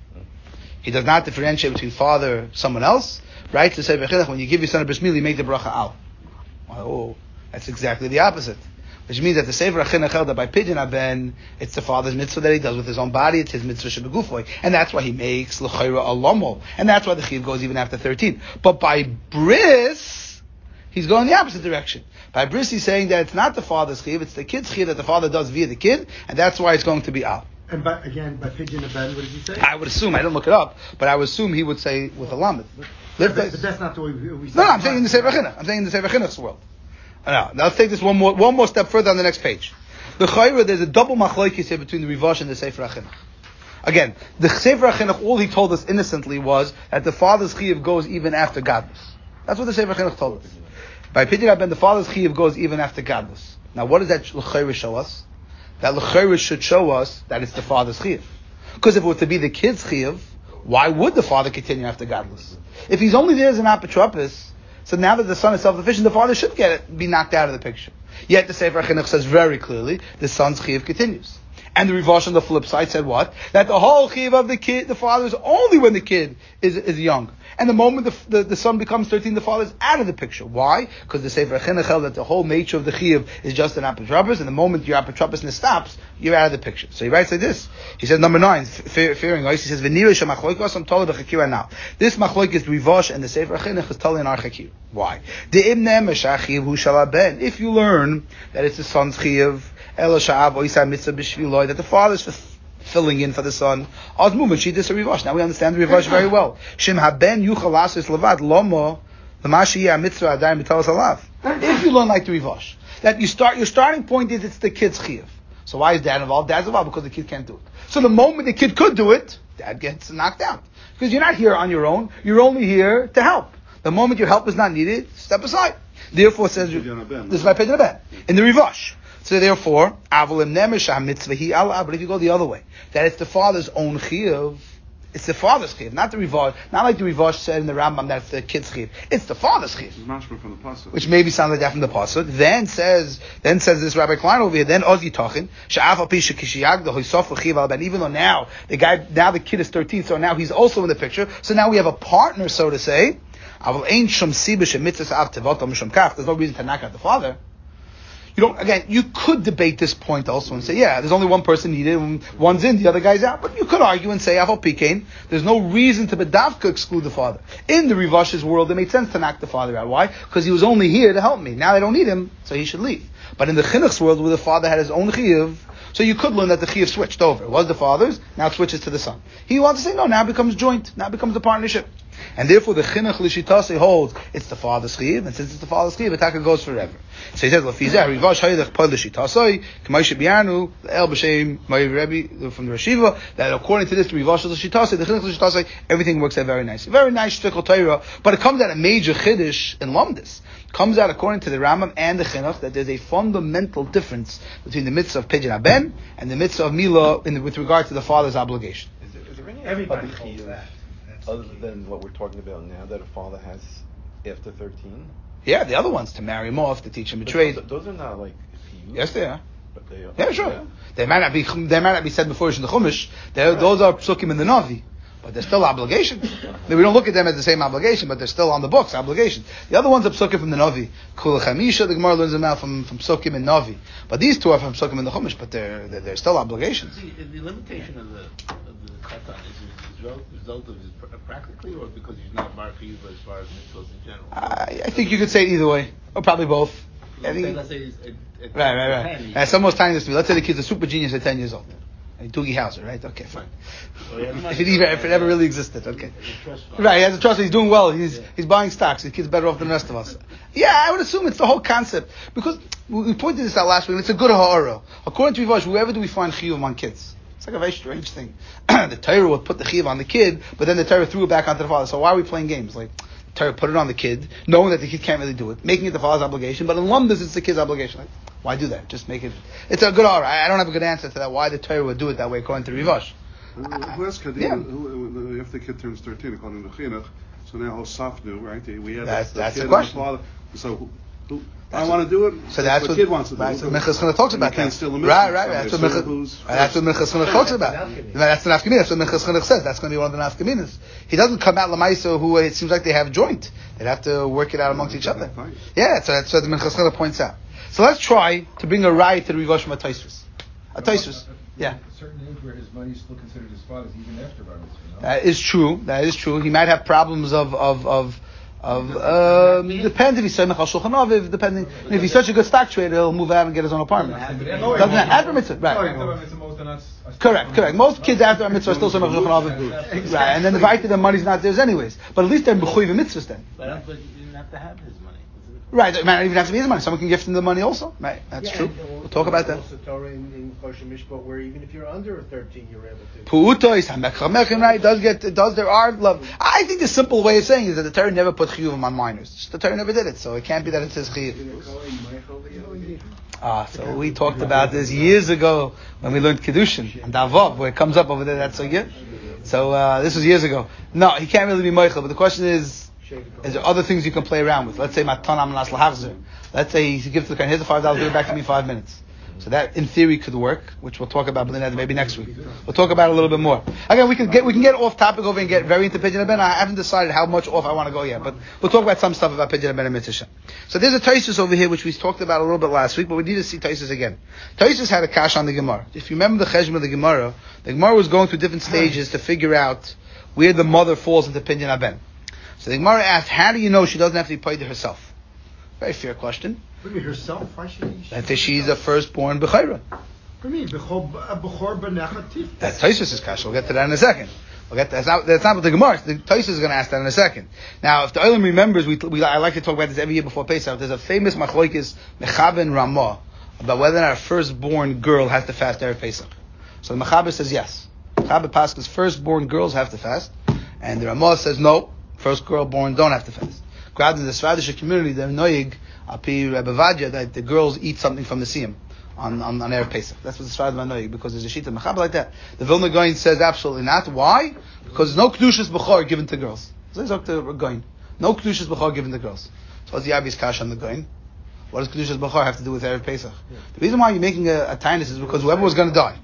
He does not differentiate between father, someone else. Right? To say, when you give your son a bris milah, you make the bracha al. Oh, that's exactly the opposite. Which means that the Sefer HaChinuch held that by Pidyon Haben, it's the father's mitzvah that he does with his own body, it's his mitzvah shebegufoy. And that's why he makes l'chayra alomo. And that's why the chiv goes even after 13. But by bris, he's going the opposite direction. By bris, he's saying that it's not the father's chiv, it's the kid's chiv that the father does via the kid, and that's why it's going to be al. And by Pidyon Haben, what did he say? I would assume, I didn't look it up, but I would assume he would say with a lamed. But that's not the way we say No, I'm saying in the Sefer HaChinuch. I'm saying in the Sefer HaChinuch's world. Now let's take this one more step further on the next page. The Chayra, there's a double machlokes here between the Rivash and the Sefer HaChinuch. Again, the Sefer HaChinuch, all he told us innocently was that the father's chiyuv goes even after gadlus. That's what the Sefer HaChinuch told us. By Pidyon Haben, the father's chiyuv goes even after gadlus. Now, what does that l'chayra show us? That l'chayra should show us that it's the father's chiyuv. Because if it were to be the kid's chiyuv, why would the father continue after gadlus? If he's only there as an apotropos, so now that the son is self-sufficient, the father should be knocked out of the picture. Yet the Sefer HaChinuch says very clearly, the son's chiyuv continues. And the Rivash on the flip side said what? That the whole chiyuv of the kid, the father, is only when the kid is young. And the moment the son becomes 13, the father is out of the picture. Why? Because the Sefer HaChinuch held that the whole nature of the chiyuv is just an apotropos, and the moment your apotroposness stops, you're out of the picture. So he writes like this. He says, number 9, fearing ice, he says, V'nira shemachloikos, I'm told the chakira now. This machloik is Rivash, and the Sefer HaChinuch is telling in our chakir. Why? If you learn that it's the son's chiyuv, that the father's filling in for the son. Now we understand the Rivash very well. If you learn like the Rivash, that your starting point is it's the kid's chiyuv. So why is dad involved? Dad's involved because the kid can't do it. So the moment the kid could do it, dad gets knocked out. Because you're not here on your own, you're only here to help. The moment your help is not needed, step aside. Therefore, says this is by Pidyon Haben in the Rivash. So therefore, but if you go the other way, that it's the father's own chiyuv, it's the father's chiyuv, not the Rivash, not like the Rivash said in the Rambam that's the kid's chiyuv. It's the father's chiyuv. From the pasuk. Which maybe sounds like that from the pasuk. Then says this Rabbi Klein over here. Then Ozi Tachin she'af pisha kishiyagdo hoysof l'chiyuv al ben. Even though now the kid is 13, so now he's also in the picture. So now we have a partner, so to say. There's no reason to knock out the father. You could debate this point also and say, yeah, there's only one person needed, and one's in, the other guy's out. But you could argue and say, there's no reason to bedavka exclude the father. In the Rivash's world, it made sense to knock the father out. Why? Because he was only here to help me. Now I don't need him, so he should leave. But in the Chinuch's world, where the father had his own chiyuv, so you could learn that the chiyuv switched over. It was the father's, now it switches to the son. He wants to say, no, now it becomes joint, now it becomes a partnership. And therefore the Chinuch L'Shitase holds it's the father's chiyuv, and since it's the father's chiyuv, Taka goes forever. So he says, L'fizeh, Rivash Haydech Pod L'Shitase, K'may Shebianu, El B'Shem, Mayiv Rebbe, from the Rashiva, that according to this, the Rivash L'Shitase, the Chinuch L'Shitase, everything works out very nice. Very nice shtickle Torah, but it comes out a major chiddush in Lamdis. Comes out according to the Rambam and the Chinuch that there's a fundamental difference between the mitzvah of Pidyon Haben and the mitzvah of Milah with regard to the father's obligation. Is there any Everybody other holds chiyuv that. other than what we're talking about now that a father has after 13? Yeah, the other ones, to marry him off, to teach him a trade. Those are not like chiyuv. Yes, they are. But they are. Yeah, sure. Yeah. They might not be said before in the Chumash. Those are psukim in the Navi. But they're still obligations. We don't look at them as the same obligation, but they're still on the books, obligations. The other ones are psukim from the Navi. Kula Chamisha, the Gemara learns them out from psukim in Navi. But these two are from psukim in the Chumash, but they're still obligations. The limitation of the Chatan is a result of his practically, or because he's not Bar Chiyuv as far as mitzvahs in general? I think you could say it either way, or probably both. Let's say he's Right. And someone was telling this to me. Let's say the kid's a super genius at 10 years old. Doogie Howser, right? Okay, fine. If it ever really existed, okay. Right, he has a trust. He's doing well. He's buying stocks. The kid's better off than the rest of us. Yeah, I would assume it's the whole concept because we pointed this out last week. And it's a good ha'ara. According to Rivash, whoever do we find chiyuv on kids? It's like a very strange thing. The Torah would put the chiyuv on the kid, but then the Torah threw it back onto the father. So why are we playing games? Like, the Torah put it on the kid, knowing that the kid can't really do it, making it the father's obligation, but in Lumdas it's the kid's obligation. Like, why do that? Just make it. It's a good ha'ara. I don't have a good answer to that, why the Torah would do it that way according to Rivash. Who asked Kadima, if the kid turns 13, according to Chinuch, so now Safnu, right? We have that's the the question. And the father. So who I want to do it. So that's what what the kid wants to do. Right, so Minchas Chinuch talks about that. Right. That's what Minchas Chinuch talks about. That's the nafkamina. That's what Minchas Chinuch says. That's going to be one of the nafkaminas. He doesn't come out lamaisa who it seems like they have joint. They'd have to work it out amongst each other. Yeah, so that's what the Minchas Chinuch points out. So let's try to bring a right to the Rigosh from a Tosfos. A Tosfos. Yeah. A certain age where his money is still considered his father's even after bar mitzvah. No? That is true. He might have problems of depends if he's Semech al Shulchan Aviv, depending if he's such a good stock trader, he'll move out and get his own apartment. Doesn't have mitzvah, right? Correct. Most kids after a mitzvah are still Semech al Shulchan Aviv, right? And then the right to the money's not theirs anyways. But at least they're b'chuy mitzvahs then. But you didn't have to have his money. Right, it might not even have to be his money. Someone can gift him the money also. Right, that's true. We'll talk about that. Also Torah in Choshen Mishpat, where even if you're under 13, you're able to. Pu'utois, hamechamechem, right? There are love. I think the simple way of saying is that the Torah never put chiyuvim on minors. Just the Torah never did it, so it can't be that it says chiyuv. So we talked about this years ago when we learned Kiddushin and Davov, where it comes up over there. That's so good. So this was years ago. No, he can't really be Michael, but the question is there other things you can play around with? Let's say Matanam Las Lahavzer. Let's say he gives to the Kohen, here's the $5, give it back to me in 5 minutes. So that, in theory, could work, which we'll talk about maybe next week. We'll talk about it a little bit more. Again, we can get off topic over and get very into Pidyon Ben. I haven't decided how much off I want to go yet, but we'll talk about some stuff about Pidyon Ben and Mitzvah. So there's a Tosfos over here, which we talked about a little bit last week, but we need to see Tosfos again. Tosfos had a kash on the Gemara. If you remember the cheshbon of the Gemara was going through different stages to figure out where the mother falls into Pidyon Ben. So the Gemara asked, how do you know she doesn't have to be paid to herself? Very fair question. What do you mean herself? Why should she? That she's a firstborn Bechayra. What do you mean? Bechor b'nechatif. That's Tosfos' kasha. We'll get to that in a second. That's not what the Gemara. The Tosfos is going to ask that in a second. Now, if the Olam remembers, I like to talk about this every year before Pesach. There's a famous machlokes Mechaber and Ramah about whether or not a firstborn girl has to fast Erev Pesach. So the Mechaber says yes. Mechaber passes firstborn girls have to fast, and the Ramah says no. First girl born don't have to fast. Rather in the Sfardische community, they're noyig api Rebbe Vadya that the girls eat something from the siyum on Erev Pesach. That's what the Sfardim are noyig, because there's a shita mechaber like that. The Vilna Gaon says absolutely not. Why? Because there's no kedushas b'chor given to girls. So they talk to Gaon. No kedushas b'chor given to girls. So what's the obvious kash on the Gaon? What does kedushas b'chor have to do with Erev Pesach? Yeah. The reason why you're making a tainus is because whoever was going to die,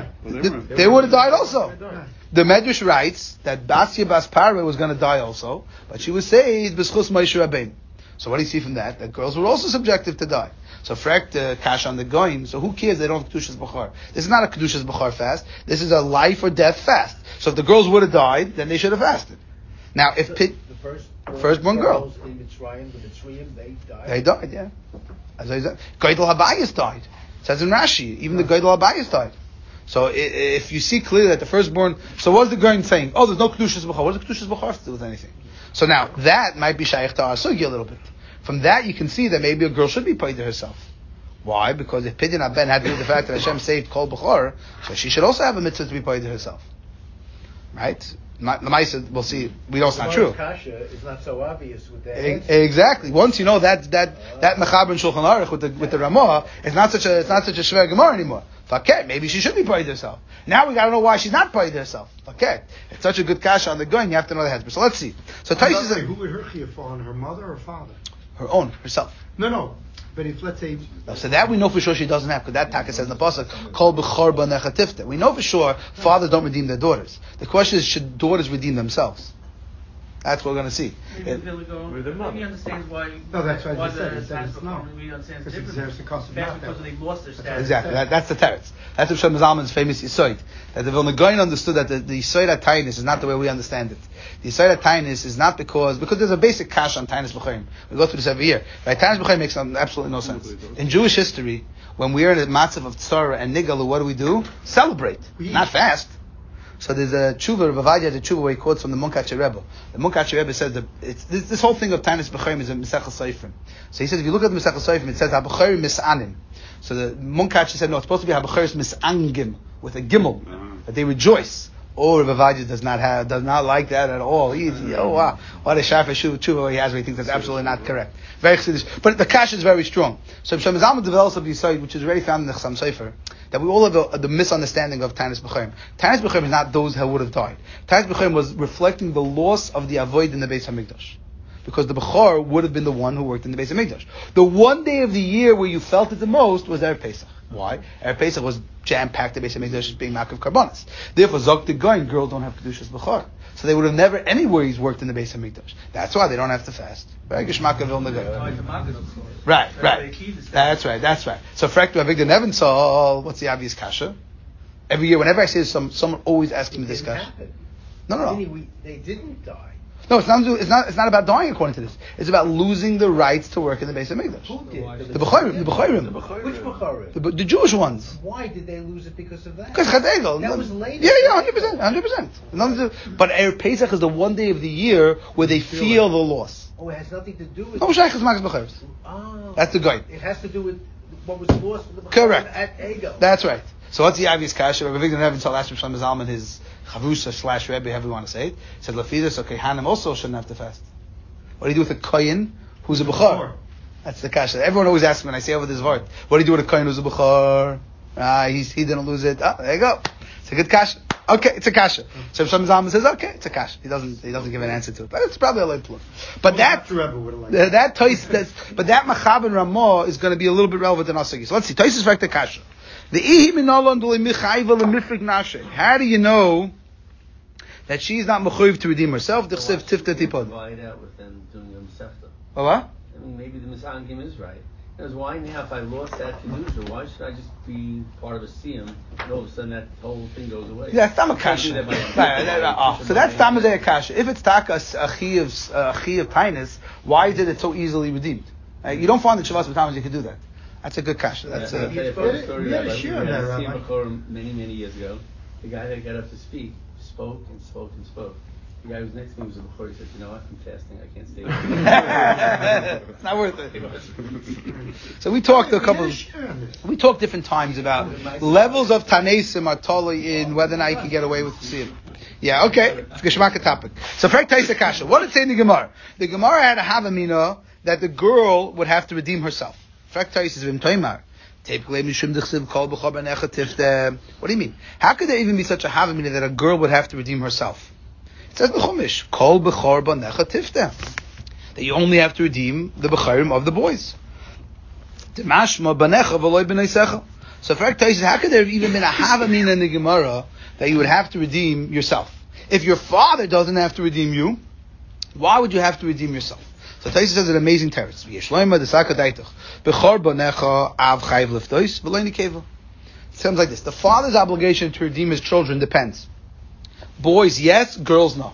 they would have died also. The Medrash writes that Basya Bas Parve was going to die also, but she was saved b'schus Moshe Rabbeinu. So what do you see from that? That girls were also subjective to die. So frekt kash on the goyim. So who cares? They don't have kedushas b'chor. This is not a kedushas b'chor fast. This is a life or death fast. So if the girls would have died, then they should have fasted. Now, if the firstborn girl, in Mitzrayim, the Mitzrayim, they died. Yeah. As I said, Gaidel Habayis died. It says in Rashi, even the Gaidel Habayis died. So if you see clearly that the firstborn, so what's the Gaon saying? Oh, there's no kedushas b'chor. What does kedushas b'chor have to do with anything? So now that might be shaykh to our sugi a little bit. From that you can see that maybe a girl should be paid to herself. Why? Because if Pidyon Ben had to do with the fact that Hashem saved Kol B'chor, so she should also have a mitzvah to be paid to herself. Right? The Maisa, we'll see. We know it's not true. Kasha is not so obvious with that. Exactly. Once you know that Mechaber and Shulchan Aruch with the Ramah, it's not such a shver Gemara anymore. Okay, maybe she should be paid to herself. Now we got to know why she's not paid to herself. Okay, it's such a good kasha on the goin. You have to know the husband. So let's see. So Tosfos who would her chiyuv fall on, her mother or father? Her own, herself. No. But if let's say, so that we know for sure she doesn't have, because that taka says in the pasuk, "Kol b'chor b'nechatifta." We know for sure fathers don't redeem their daughters. The question is, should daughters redeem themselves? That's what we're going to see. Maybe understands why. No, that's what I just said. He understands the difference. Because they lost their status. Exactly. That's the teretz. That's Shlomo Zalman's famous yisoid. That the Vilna Gaon understood that the yisoid at tainus is not the way we understand it. The yisoid at tainus is not because there's a basic kash on tainus b'chayim. We go through this every year. Right? Tainus b'chayim makes absolutely no sense. In Jewish history, when we are in a matzav of tzara and nigalu, what do? Celebrate, not fast. So there's a tshuva, Rebbe Vadya, the tshuva where he quotes from the Munkacher Rebbe. The Munkacher Rebbe says that this whole thing of tainus b'chayim is a Mesechus Seifrim. So he says, if you look at the Mesechus Seifrim, it says ha-b'chayim mis'anim. So the Munkacher said, no, it's supposed to be ha-b'chayim mis'angim, with a gimel, that they rejoice. Oh, Rebbe Vadya does not like that at all. Wow, what a sharp tshuva he has where he thinks that's absolutely not correct. Very chassidish. But the kash is very strong. So Shlomo Zalman develops a yisoid, which is already found in the Chassam Sofer, that we all have the misunderstanding of Tainus B'chayim. Tainus B'chayim is not those who would have died. Tainus B'chayim was reflecting the loss of the avoid in the Beis HaMikdash. because the Bechor would have been the one who worked in the Beis HaMikdash. The one day of the year where you felt it the most was Erev Pesach. Why? Erev Pesach was jam-packed, the Beis HaMikdash being Makav Karbanis. Therefore, Zok the Goin, girls don't have Kedushas Bechor. So they would have never anyways worked in the Beis HaMikdash. That's why they don't have to fast. Right? That's right. So, Frektu Avigdor Nevensol, what's the obvious kasha? Every year, whenever I say this, someone always asks me this kasha. No. They didn't die. No, it's not about dying according to this. It's about losing the rights to work in the Beis HaMikdash. Who did? The Bechayrim. Which Bechayrim? The Jewish ones. Why did they lose it because of that? Because Chadegel. That was later. Yeah, 100%. But Erev Pesach is the one day of the year where they feel the loss. Oh, it has nothing to do with... No, Shaykh's Makas Bechayrim. Oh. That's the guy. It has to do with what was lost with the Bechayrim. Correct. At Ego. That's right. So what's the obvious kasha? Rabbi Avigdor Nevensol asked Rav Shlomo Zalman, his Chavrusa / Rebbe, however you want to say it. He said, Lafidus, okay, Hanem also shouldn't have to fast. What do you do with a kohen who's a bechor? That's the kasha. Everyone always asks me when I say over this word, what do you do with a kohen who's a bechor? He didn't lose it. Oh, there you go. It's a good kasha. Okay, it's a kasha. So if Rav Shlomo Zalman says, okay, it's a kasha. He doesn't give an answer to it. But it's probably a light plug. But that Machaber Ramah is going to be a little bit relevant in Asagi. So let's see. Tosis Vekta kasha. How do you know that she's not mechuyev to redeem herself? Why it out with them doing the Masechta? What? I mean, maybe the Misangim is right. Because why now, if I lost that Kedusha, why should I just be part of a Siyam and all of a sudden that whole thing goes away? Yeah, that's not a kasha. So that's Tamazay kasha. If it's takas a chi of tainus, why is it so easily redeemed? You don't find the Shavas B'Tamas you can do that. That's a good kasha. That's we had a story many years ago. The guy that got up to speak spoke. The guy who was next to me was a bechor. He said, "You know what? I'm fasting. I can't stay here." It's not worth it. So we talked we talked different times about levels of Taneisim are totally in whether or not you can get away with Siyam. Yeah, okay. It's Geshmaka topic. So Frek Taisa Kasha. What did it say in the Gemara? The Gemara had a Havamina that the girl would have to redeem herself. Frek Taisa is Vim Toimar. What do you mean? How could there even be such a Havamina that a girl would have to redeem herself? It says the Chumash, Kol Bechor Banecha Tifta. That you only have to redeem the Bechorim of the boys. Demashma Banecha V'loi B'nei Sechel. So Frek Taisa, how could there have even been a Havamina in the Gemara that you would have to redeem yourself? If your father doesn't have to redeem you, why would you have to redeem yourself? So Taisa says an amazing teretz. It sounds like this. The father's obligation to redeem his children depends. Boys, yes. Girls, no.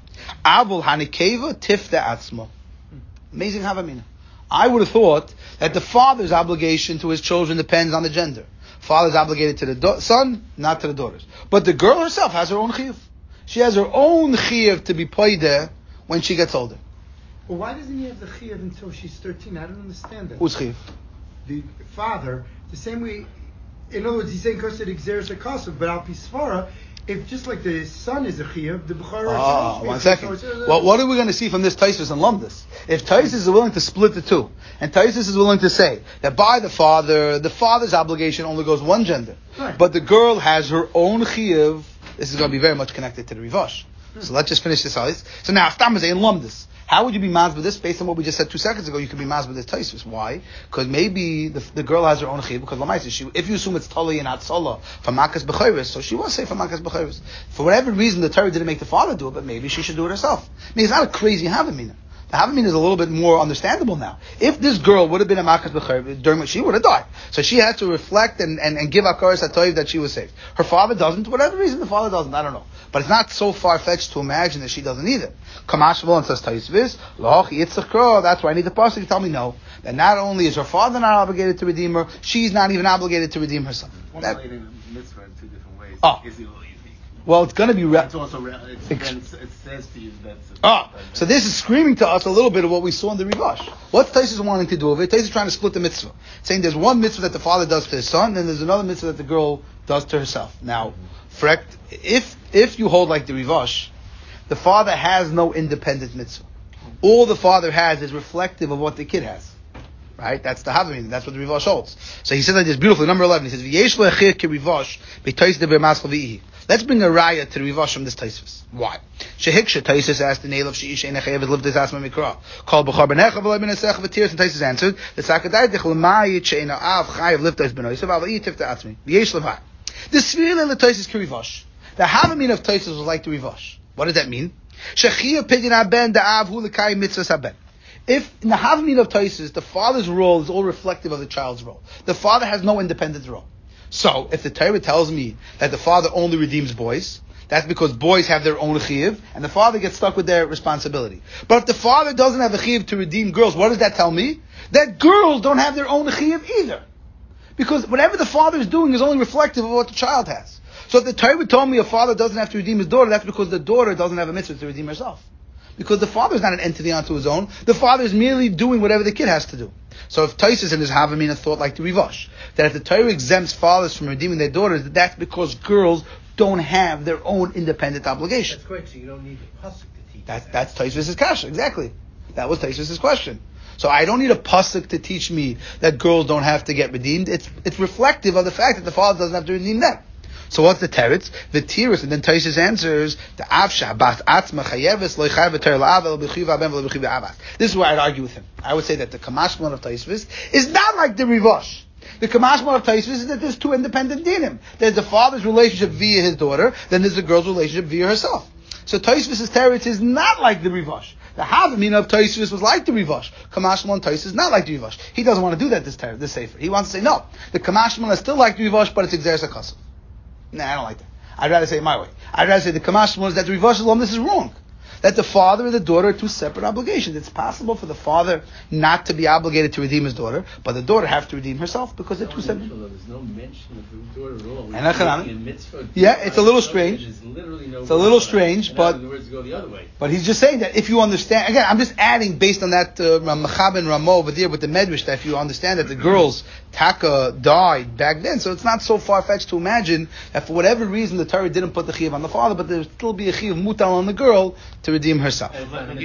Amazing havamina. I would have thought that the father's obligation to his children depends on the gender. Father's obligated to the son, not to the daughters. But the girl herself has her own chiyuv. She has her own chiyuv to be paideh when she gets older. Well, why doesn't he have the chiyuv until she's 13? I don't understand that. Who's chiyuv? The father. The same way, in other words, he's saying kosher exeris a kosher, but al pisvara, if just like the son is a chiyuv, the bechor. Oh, 1 second. Well, what are we going to see from this Taisus and Lumdus? If Taisus is willing to split the two, and Taisus is willing to say that by the father's obligation only goes one gender, right, but the girl has her own chiyuv, this is going to be very much connected to the Rivash. So let's just finish this out. So now, if Tamazay and Lumdus, how would you be mazbah with this based on what we just said 2 seconds ago? You could be mazbah with this Taisus. Why? Because maybe the girl has her own chiyuv. Because if you assume it's tali and atzola for makas b'chayris, so she was safe for makas b'chayris. For whatever reason, the Torah didn't make the father do it, but maybe she should do it herself. I mean, it's not a crazy havamina. The havamina is a little bit more understandable now. If this girl would have been a makas b'chayris during which she would have died, so she had to reflect and give akaras hatoiv that she was saved. Her father doesn't. Whatever reason, the father doesn't. I don't know. But it's not so far-fetched to imagine that she doesn't either. Kamashval and says Taisvis, that's why I need the pasuk to tell me no. That not only is her father not obligated to redeem her, she's not even obligated to redeem herself. Formulating a mitzvah in 2 different ways is unique. Well, it's going to be... It's also... it says to you that's... So this is screaming to us a little bit of what we saw in the Rivash. What's Taisus wanting to do of it? Taisus is trying to split the mitzvah. Saying there's one mitzvah that the father does to his son, and there's another mitzvah that the girl does to herself. Now, if you hold like the Rivash, the father has no independent mitzvah. All the father has is reflective of what the kid has. Right? That's the Havamina. That's what the Rivash holds. So he says like this beautifully. Number 11, he says, Let's bring a raya to the Rivash from this Taisvis. Why? Shehiksha Taisus asked the nail of Sheisha in Echev lived this asma mikra. Called B'char Benecha v'loy Benesech v'tirs, and Taisus answered, the Sakadai Dech l'mayit she'ena av chayav liftais benoisav al yitif ta'atzmi. V'yesh levai. The Sviril the Taisus Kirivash. The Havamin of Taisus was like the Rivash. What does that mean? Shechiyah pidyon haben da'av hu l'kai mitzvahs haben. If in the Havamin of Taisus, the father's role is all reflective of the child's role. The father has no independent role. So, if the Torah tells me that the father only redeems boys, that's because boys have their own chiyuv, and the father gets stuck with their responsibility. But if the father doesn't have a chiyuv to redeem girls, what does that tell me? That girls don't have their own chiyuv either. Because whatever the father is doing is only reflective of what the child has. So if the Torah told me a father doesn't have to redeem his daughter, that's because the daughter doesn't have a mitzvah to redeem herself. Because the father is not an entity unto his own. The father is merely doing whatever the kid has to do. So if Taisus and his Havamina thought like the Rivash, that if the Torah exempts fathers from redeeming their daughters, that's because girls don't have their own independent obligation. That's correct, so you don't need a pasuk to teach That's Taisus' kasha, exactly. That was Taisus' question. So I don't need a pasuk to teach me that girls don't have to get redeemed. It's reflective of the fact that the father doesn't have to redeem them. So what's the teretz? The tiris, and then Taisus answers, the avsha bat atzma chayeves lo chayev v'ter la'av b'chiv aben v'lo b'chiv abbas. This is where I'd argue with him. I would say that the kamashmon of Taisus is not like the Rivash. The kamashmon of Taisus is that there's two independent dinim. There's the father's relationship via his daughter, then there's the girl's relationship via herself. So Taisus' teretz is not like the Rivash. The Havamina of Taisus was like the Rivash. Kamashmon Taisus is not like the Rivash. He doesn't want to do that this sefer. He wants to say no. The Kamashmon is still like the Rivash, but it's Exeres HaKasav. Nah, I don't like that. I'd rather say it my way. I'd rather say the Kamashmon is that the Rivash Shalom, this is wrong. That the father and the daughter are two separate obligations. It's possible for the father not to be obligated to redeem his daughter, but the daughter have to redeem herself because they're two separate. There's no mention of the daughter at all. Yeah, it's a little strange. There's literally no. It's a little strange, but the words go the other way. But he's just saying that if you understand, again, I'm just adding based on that Machab and Ramo over there with the Medrash, that if you understand that the girls Taka died back then, so it's not so far fetched to imagine that for whatever reason the Torah didn't put the chiyuv on the father, but there would still be a chiyuv mutal on the girl to redeem herself. 30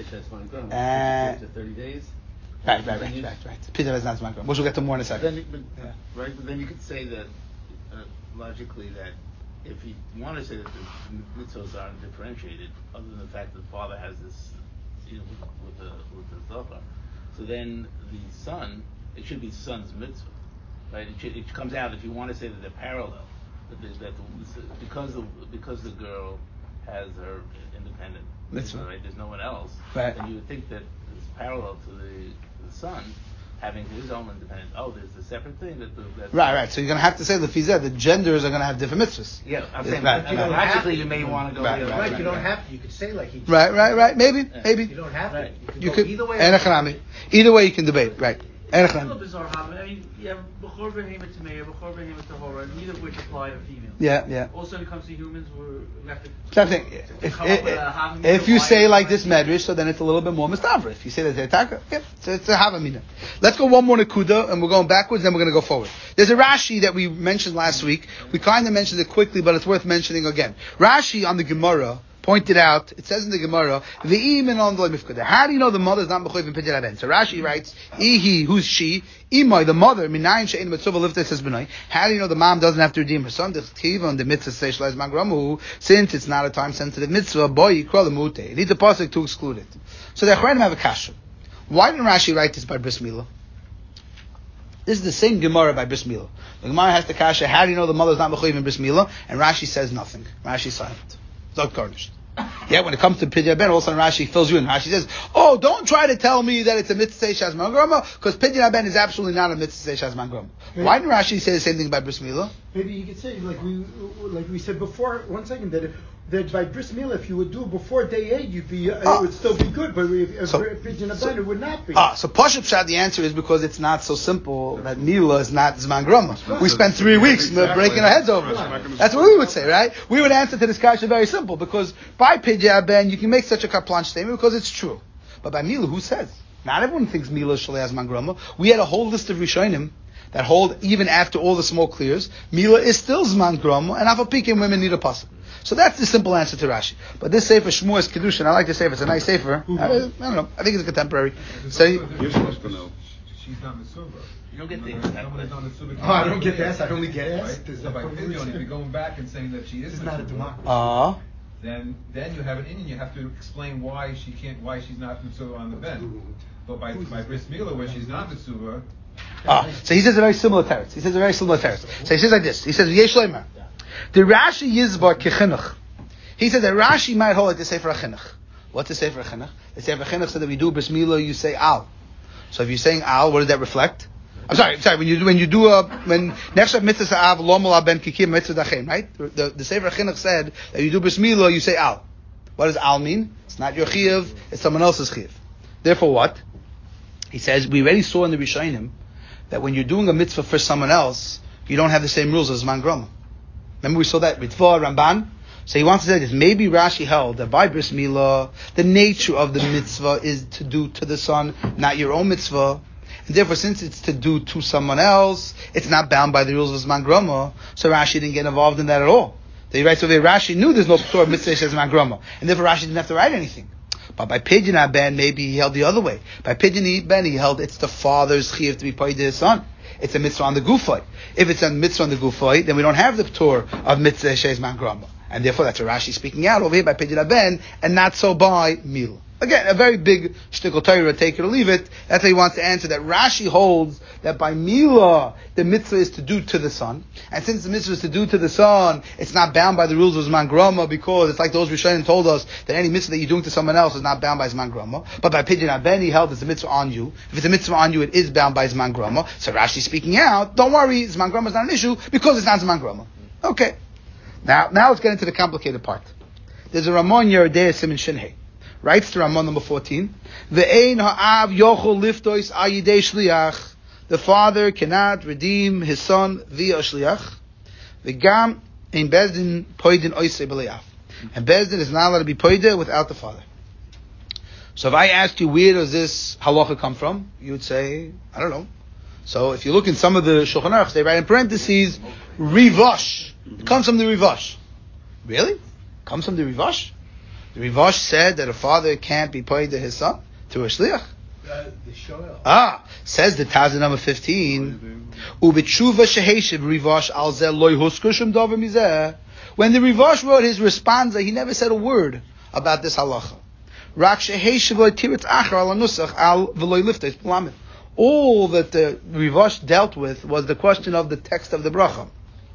days. Right. Peter is not my girl. We'll get to more in a second. But then you could say that logically that if you want to say that the mitzvahs aren't differentiated, other than the fact that the father has this, with the Zohar, so then the son, it should be son's mitzvah, right? It comes out if you want to say that they're parallel, that because the girl has her independent mitzvah, right? There's no one else. Right. And you would think that it's parallel to the son having his own independent. Oh, there's a separate thing that's right. So you're going to have to say the genders are going to have different mitzvahs. Yeah, I'm saying logically you may want to go the other way. You don't have to. You could say like he. Right. Maybe. You don't have to. You could go either way. Either way you can debate. Right. It's a little bizarre. I mean, you have B'chor Behema Tameya, B'chor Behema Tahora, neither of which apply to females. Yeah. Also, when it comes to humans, we have to. Same thing. If you say like this medrash, so then it's a little bit more mistavra. If you say that Taka, so it's a havamina. Let's go one more Nakuda, and we're going backwards, then we're going to go forward. There's a Rashi that we mentioned last week. We kind of mentioned it quickly, but it's worth mentioning again. Rashi on the Gemara pointed out, it says in the Gemara, how do you know the mother is not mechuyev in Pidyon Haben? So Rashi writes, Ihi, who's she? Imai, the mother, minayin she'ein mitzvah liftes says benai. How do you know the mom doesn't have to redeem her son? The tiva on the mitzvah says shleiz magramu, since it's not a time sensitive mitzvah, boy yikra lemute. It needs a pasuk to exclude it. So the Achronim have a kasha. Why didn't Rashi write this by Bris Milah? This is the same Gemara by Bris Milah. The Gemara has the kasha, how do you know the mother is not mechuyev in Bris Milah? And Rashi says nothing. Rashi is silent. Not garnished. Yeah, when it comes to Pidyon Haben, all of a sudden Rashi fills you in. Rashi says, "Oh, don't try to tell me that it's a mitzvah shas mangrama, because Pidyon Haben is absolutely not a mitzvah shas mangrama." Why didn't Rashi say the same thing about Bris Milah? Maybe you could say, like we said before. 1 second, that by Bris Milah, if you would do it before day 8, it would still be good, but if Pidyon Haben, it would not be. So Pashup Shad, the answer is because it's not so simple that Milah is not Zman Grama. We spent 3 weeks breaking our heads over it. That's what we would say, right? We would answer to this question very simple, because by Pidyon Haben, you can make such a kaplanch statement because it's true. But by Milah, who says? Not everyone thinks Milah is Shalei Zman Grama. We had a whole list of Rishonim that hold, even after all the smoke clears, Milah is still Zman Grama, and Afapikim women need a pasuk. So that's the simple answer to Rashi. But this sefer Shmuel is Kedushin. I like the sefer. It's a nice sefer. I don't know. I think it's a contemporary. So you're supposed to know. she's not Mesubah. You don't get the someone is not Mesubah. Oh, I don't get asked. I only get asked. Right? So by Pidyon, if you're going back and saying that she is not a Mesubah, democracy. then you have an Indian. You have to explain why she's not Mesubah on the ben. But by Bris Milah, where she's not Mesubah. So he says a very similar teretz. So he says like this. He says, Yesh Leimer. The Rashi Yizbar Kechinuch. He said that Rashi might hold it to say for a chinuch. What's the Sefer Chinuch? The Sefer Chinuch said that we do Bris Milah, you say Al. So if you're saying Al, what does that reflect? I'm sorry. When Nefesh Mitzvah Av Lomol Ben Kikim Mitzvah Dachem, right? The Sefer Chinuch said that you do Bris Milah, you say Al. What does Al mean? It's not your chiyuv, it's someone else's chiyuv. Therefore, what? He says we already saw in the Rishonim that when you're doing a mitzvah for someone else, you don't have the same rules as Man Groma. Remember we saw that Mitzvah Ramban. So he wants to say this. Maybe Rashi held that by Bris Milah, the nature of the mitzvah is to do to the son, not your own mitzvah. And therefore, since it's to do to someone else, it's not bound by the rules of Zman Groma. So Rashi didn't get involved in that at all. So he writes over here, Rashi knew there's no Torah mitzvah as Zman Groma. And therefore Rashi didn't have to write anything. But by Pidyon Ben, maybe he held the other way. By Pidyon Ben, he held it's the father's chiyuv to be paid to his son. It's a mitzvah on the gufay. If it's a mitzvah on the gufay, then we don't have the Torah of mitzvah shez man grama. And therefore that's a Rashi speaking out over here by Pidyon Ben, and not so by Milah. Again, a very big shtickle Torah, take it or leave it. That's how he wants to answer that. Rashi holds that by Milah, the mitzvah is to do to the son. And since the mitzvah is to do to the son, it's not bound by the rules of Zman Groma, because it's like those Rishonim told us that any mitzvah that you're doing to someone else is not bound by Zman Groma. But by Pidyon Ben, he held it's a mitzvah on you. If it's a mitzvah on you, it is bound by Zman Groma. So Rashi speaking out, don't worry, Zman Groma is not an issue, because it's not Zman Groma. Okay. Now let's get into the complicated part. There's a Ramon Yeridei Siman Shinhei. Writes to Ramon number 14. Ve'ein ha'av yochol liftois ayidei shliach. The father cannot redeem his son via a shliach. Ve'gam ein bezdin poidin oisei b'le'af. And bezdin is not allowed to be poidin without the father. So if I asked you where does this halacha come from, you would say, I don't know. So if you look in some of the Shulchan Aruch, they write in parentheses, Rivash. It comes from the Rivash. Really? It comes from the Rivash? The Rivash said that a father can't be paid to his son through a shliach. The Shoel. Says the Taz number 15. Ubitshuva sheheshiv Rivash al zeh loy huskushim davar mizeh. When the Rivash wrote his responsa, he never said a word about this halacha. Rak sheheshiv loy tiritz achar al nusach al v'loy liftes plamim. All that the Rivash dealt with was the question of the text of the bracha.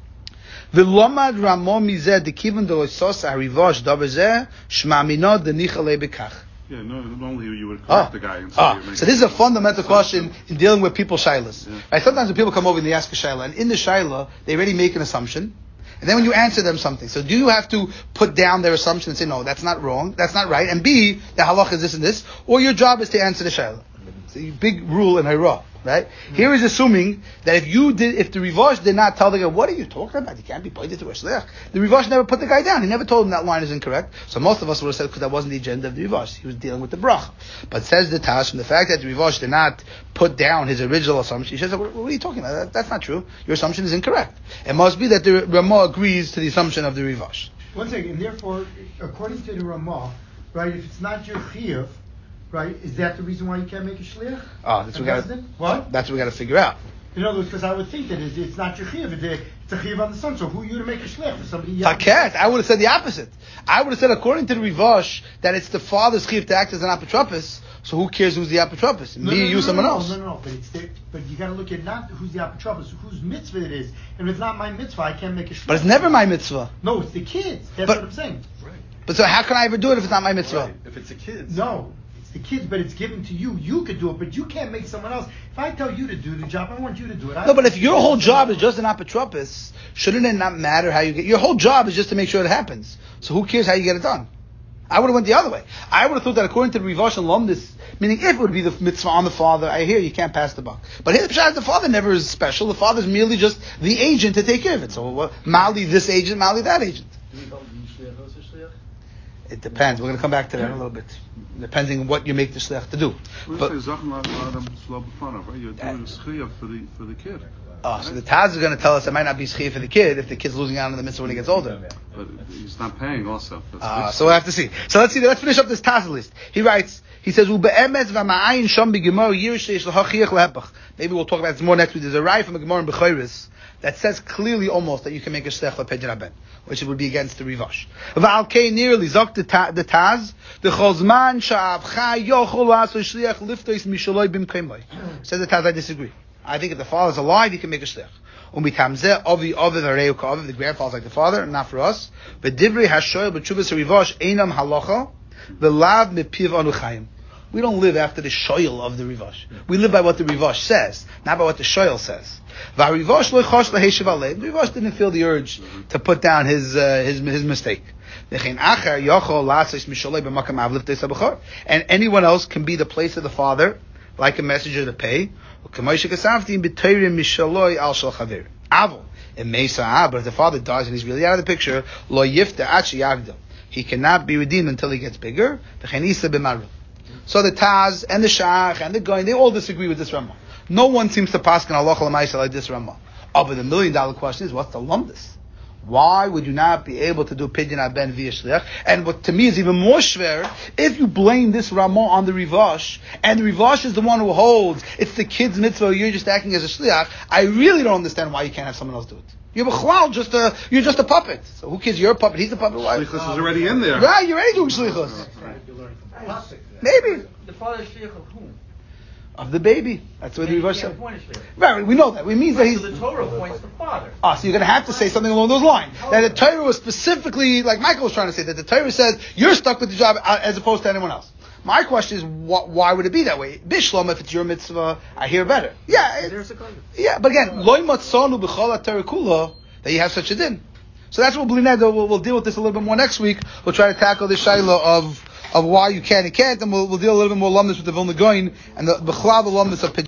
V'lomad Ramon mizeh dekivon de loisos harivash davar zeh shma minod denichale bekach. Yeah, no, only you would correct the guy. And so this is a fundamental question in dealing with people's shaylas. Yeah. Right? Sometimes when people come over and they ask a shayla, and in the shayla they already make an assumption, and then when you answer them something, so do you have to put down their assumption and say, no, that's not wrong, that's not right, and B, the halach is this and this, or your job is to answer the shayla. It's a big rule in Hira, right? Here is assuming that if the Rivash did not tell the guy, what are you talking about? You can't be pointed to a shliach. The Rivash never put the guy down. He never told him that line is incorrect. So most of us would have said, because that wasn't the agenda of the Rivash. He was dealing with the bracha. But says the Tash, from the fact that the Rivash did not put down his original assumption, he says, what are you talking about? That's not true. Your assumption is incorrect. It must be that the Ramah agrees to the assumption of the Rivash. One second, and therefore, according to the Ramah, right, if it's not your chiyuv, right, is that the reason why you can't make a shliach? That's what we got to figure out. In other words, because I would think that it's not your chiyuv, it's a chiyuv on the son. So who are you to make a shliach for somebody else? I would have said the opposite. I would have said, according to the Rivash, that it's the father's chiyuv to act as an apotropos. So who cares who's the apotropos? Someone else. No. But you got to look at not who's the apotropos, whose mitzvah it is. And if it's not my mitzvah, I can't make a shliach. But it's never my mitzvah. No, it's the kids. That's what I'm saying. Right. But so how can I ever do it if it's not my mitzvah? Right. If it's the kids. No. The kids, but it's given to you. You could do it, but you can't make someone else. If I tell you to do the job, I want you to do it. No, but if your whole job is just an apotropos, shouldn't it not matter how you get? Your whole job is just to make sure it happens. So who cares how you get it done? I would have went the other way. I would have thought that according to the Rivash and Lomdis, meaning if it would be the mitzvah on the father, I hear you can't pass the buck. But here the father never is special. The father is merely just the agent to take care of it. So Mali this agent, Mali that agent. It depends. We're going to come back to that in a little bit. Depending on what you make the shliach to do. But you're doing schiyah for the kid. So the Taz is going to tell us it might not be schiyah for the kid if the kid's losing out on the mitzvah when he gets older. But he's not paying also. So we'll have to see. So let's finish up this Taz list. He writes, He says, maybe we'll talk about this more next week. There's a raya from the Gemara in Bechoros that says clearly almost that you can make a shlech lepidyon aben, which would be against the rivash. V'alkei nearly zok the Taz the chozman sha'avcha yochol la'asol shliach liftois mishaloi b'mkeimoi. Says the Taz, I disagree. I think if the father's alive, he can make a shliach. Umitamzeh ovi the reu ka'ovi, the grandfather's like the father, not for us. But divrei hashoyel b'tshuvas rivash einam halacha v'lav mipiv anu chayim. We don't live after the shoyel of the rivash. We live by what the rivash says, not by what the shoyel says. The rivash didn't feel the urge to put down his mistake. And anyone else can be the place of the father, like a messenger to pay. But if the father dies and he's really out of the picture, he cannot be redeemed until he gets bigger. So the Taz and the Shach and the Goin, they all disagree with this Ramah. No one seems to pass on halacha l'maisa like this Ramah. Oh, but the $1 million question is, what's the lumdus? Why would you not be able to do pidyon aben via shliach? And what to me is even more shver, if you blame this Ramah on the Rivash, and the Rivash is the one who holds it's the kid's mitzvah, you're just acting as a shliach, I really don't understand why you can't have someone else do it. You're you're just a puppet. So who cares? You're a puppet. He's the puppet. Shlichus is already in there. Right, you're already doing shlichus. Maybe. The father is shliach of whom? Of the baby. That's what the Rivash said. Right, we know that. We mean that he's... So the Torah points the father. So you're going to have to say something along those lines. That the Torah was specifically, like Michael was trying to say, that the Torah says, you're stuck with the job as opposed to anyone else. My question is, why would it be that way? Bishlom, if it's your mitzvah, I hear better. Yeah, but again, loy matzonu b'chol ha'Torah kula, that you have such a din. So that's what we'll deal with this a little bit more next week. We'll try to tackle this shaila of why you can and can't, and we'll deal a little bit more lumdus with the Vilna Goin and the Bechlal lumdus of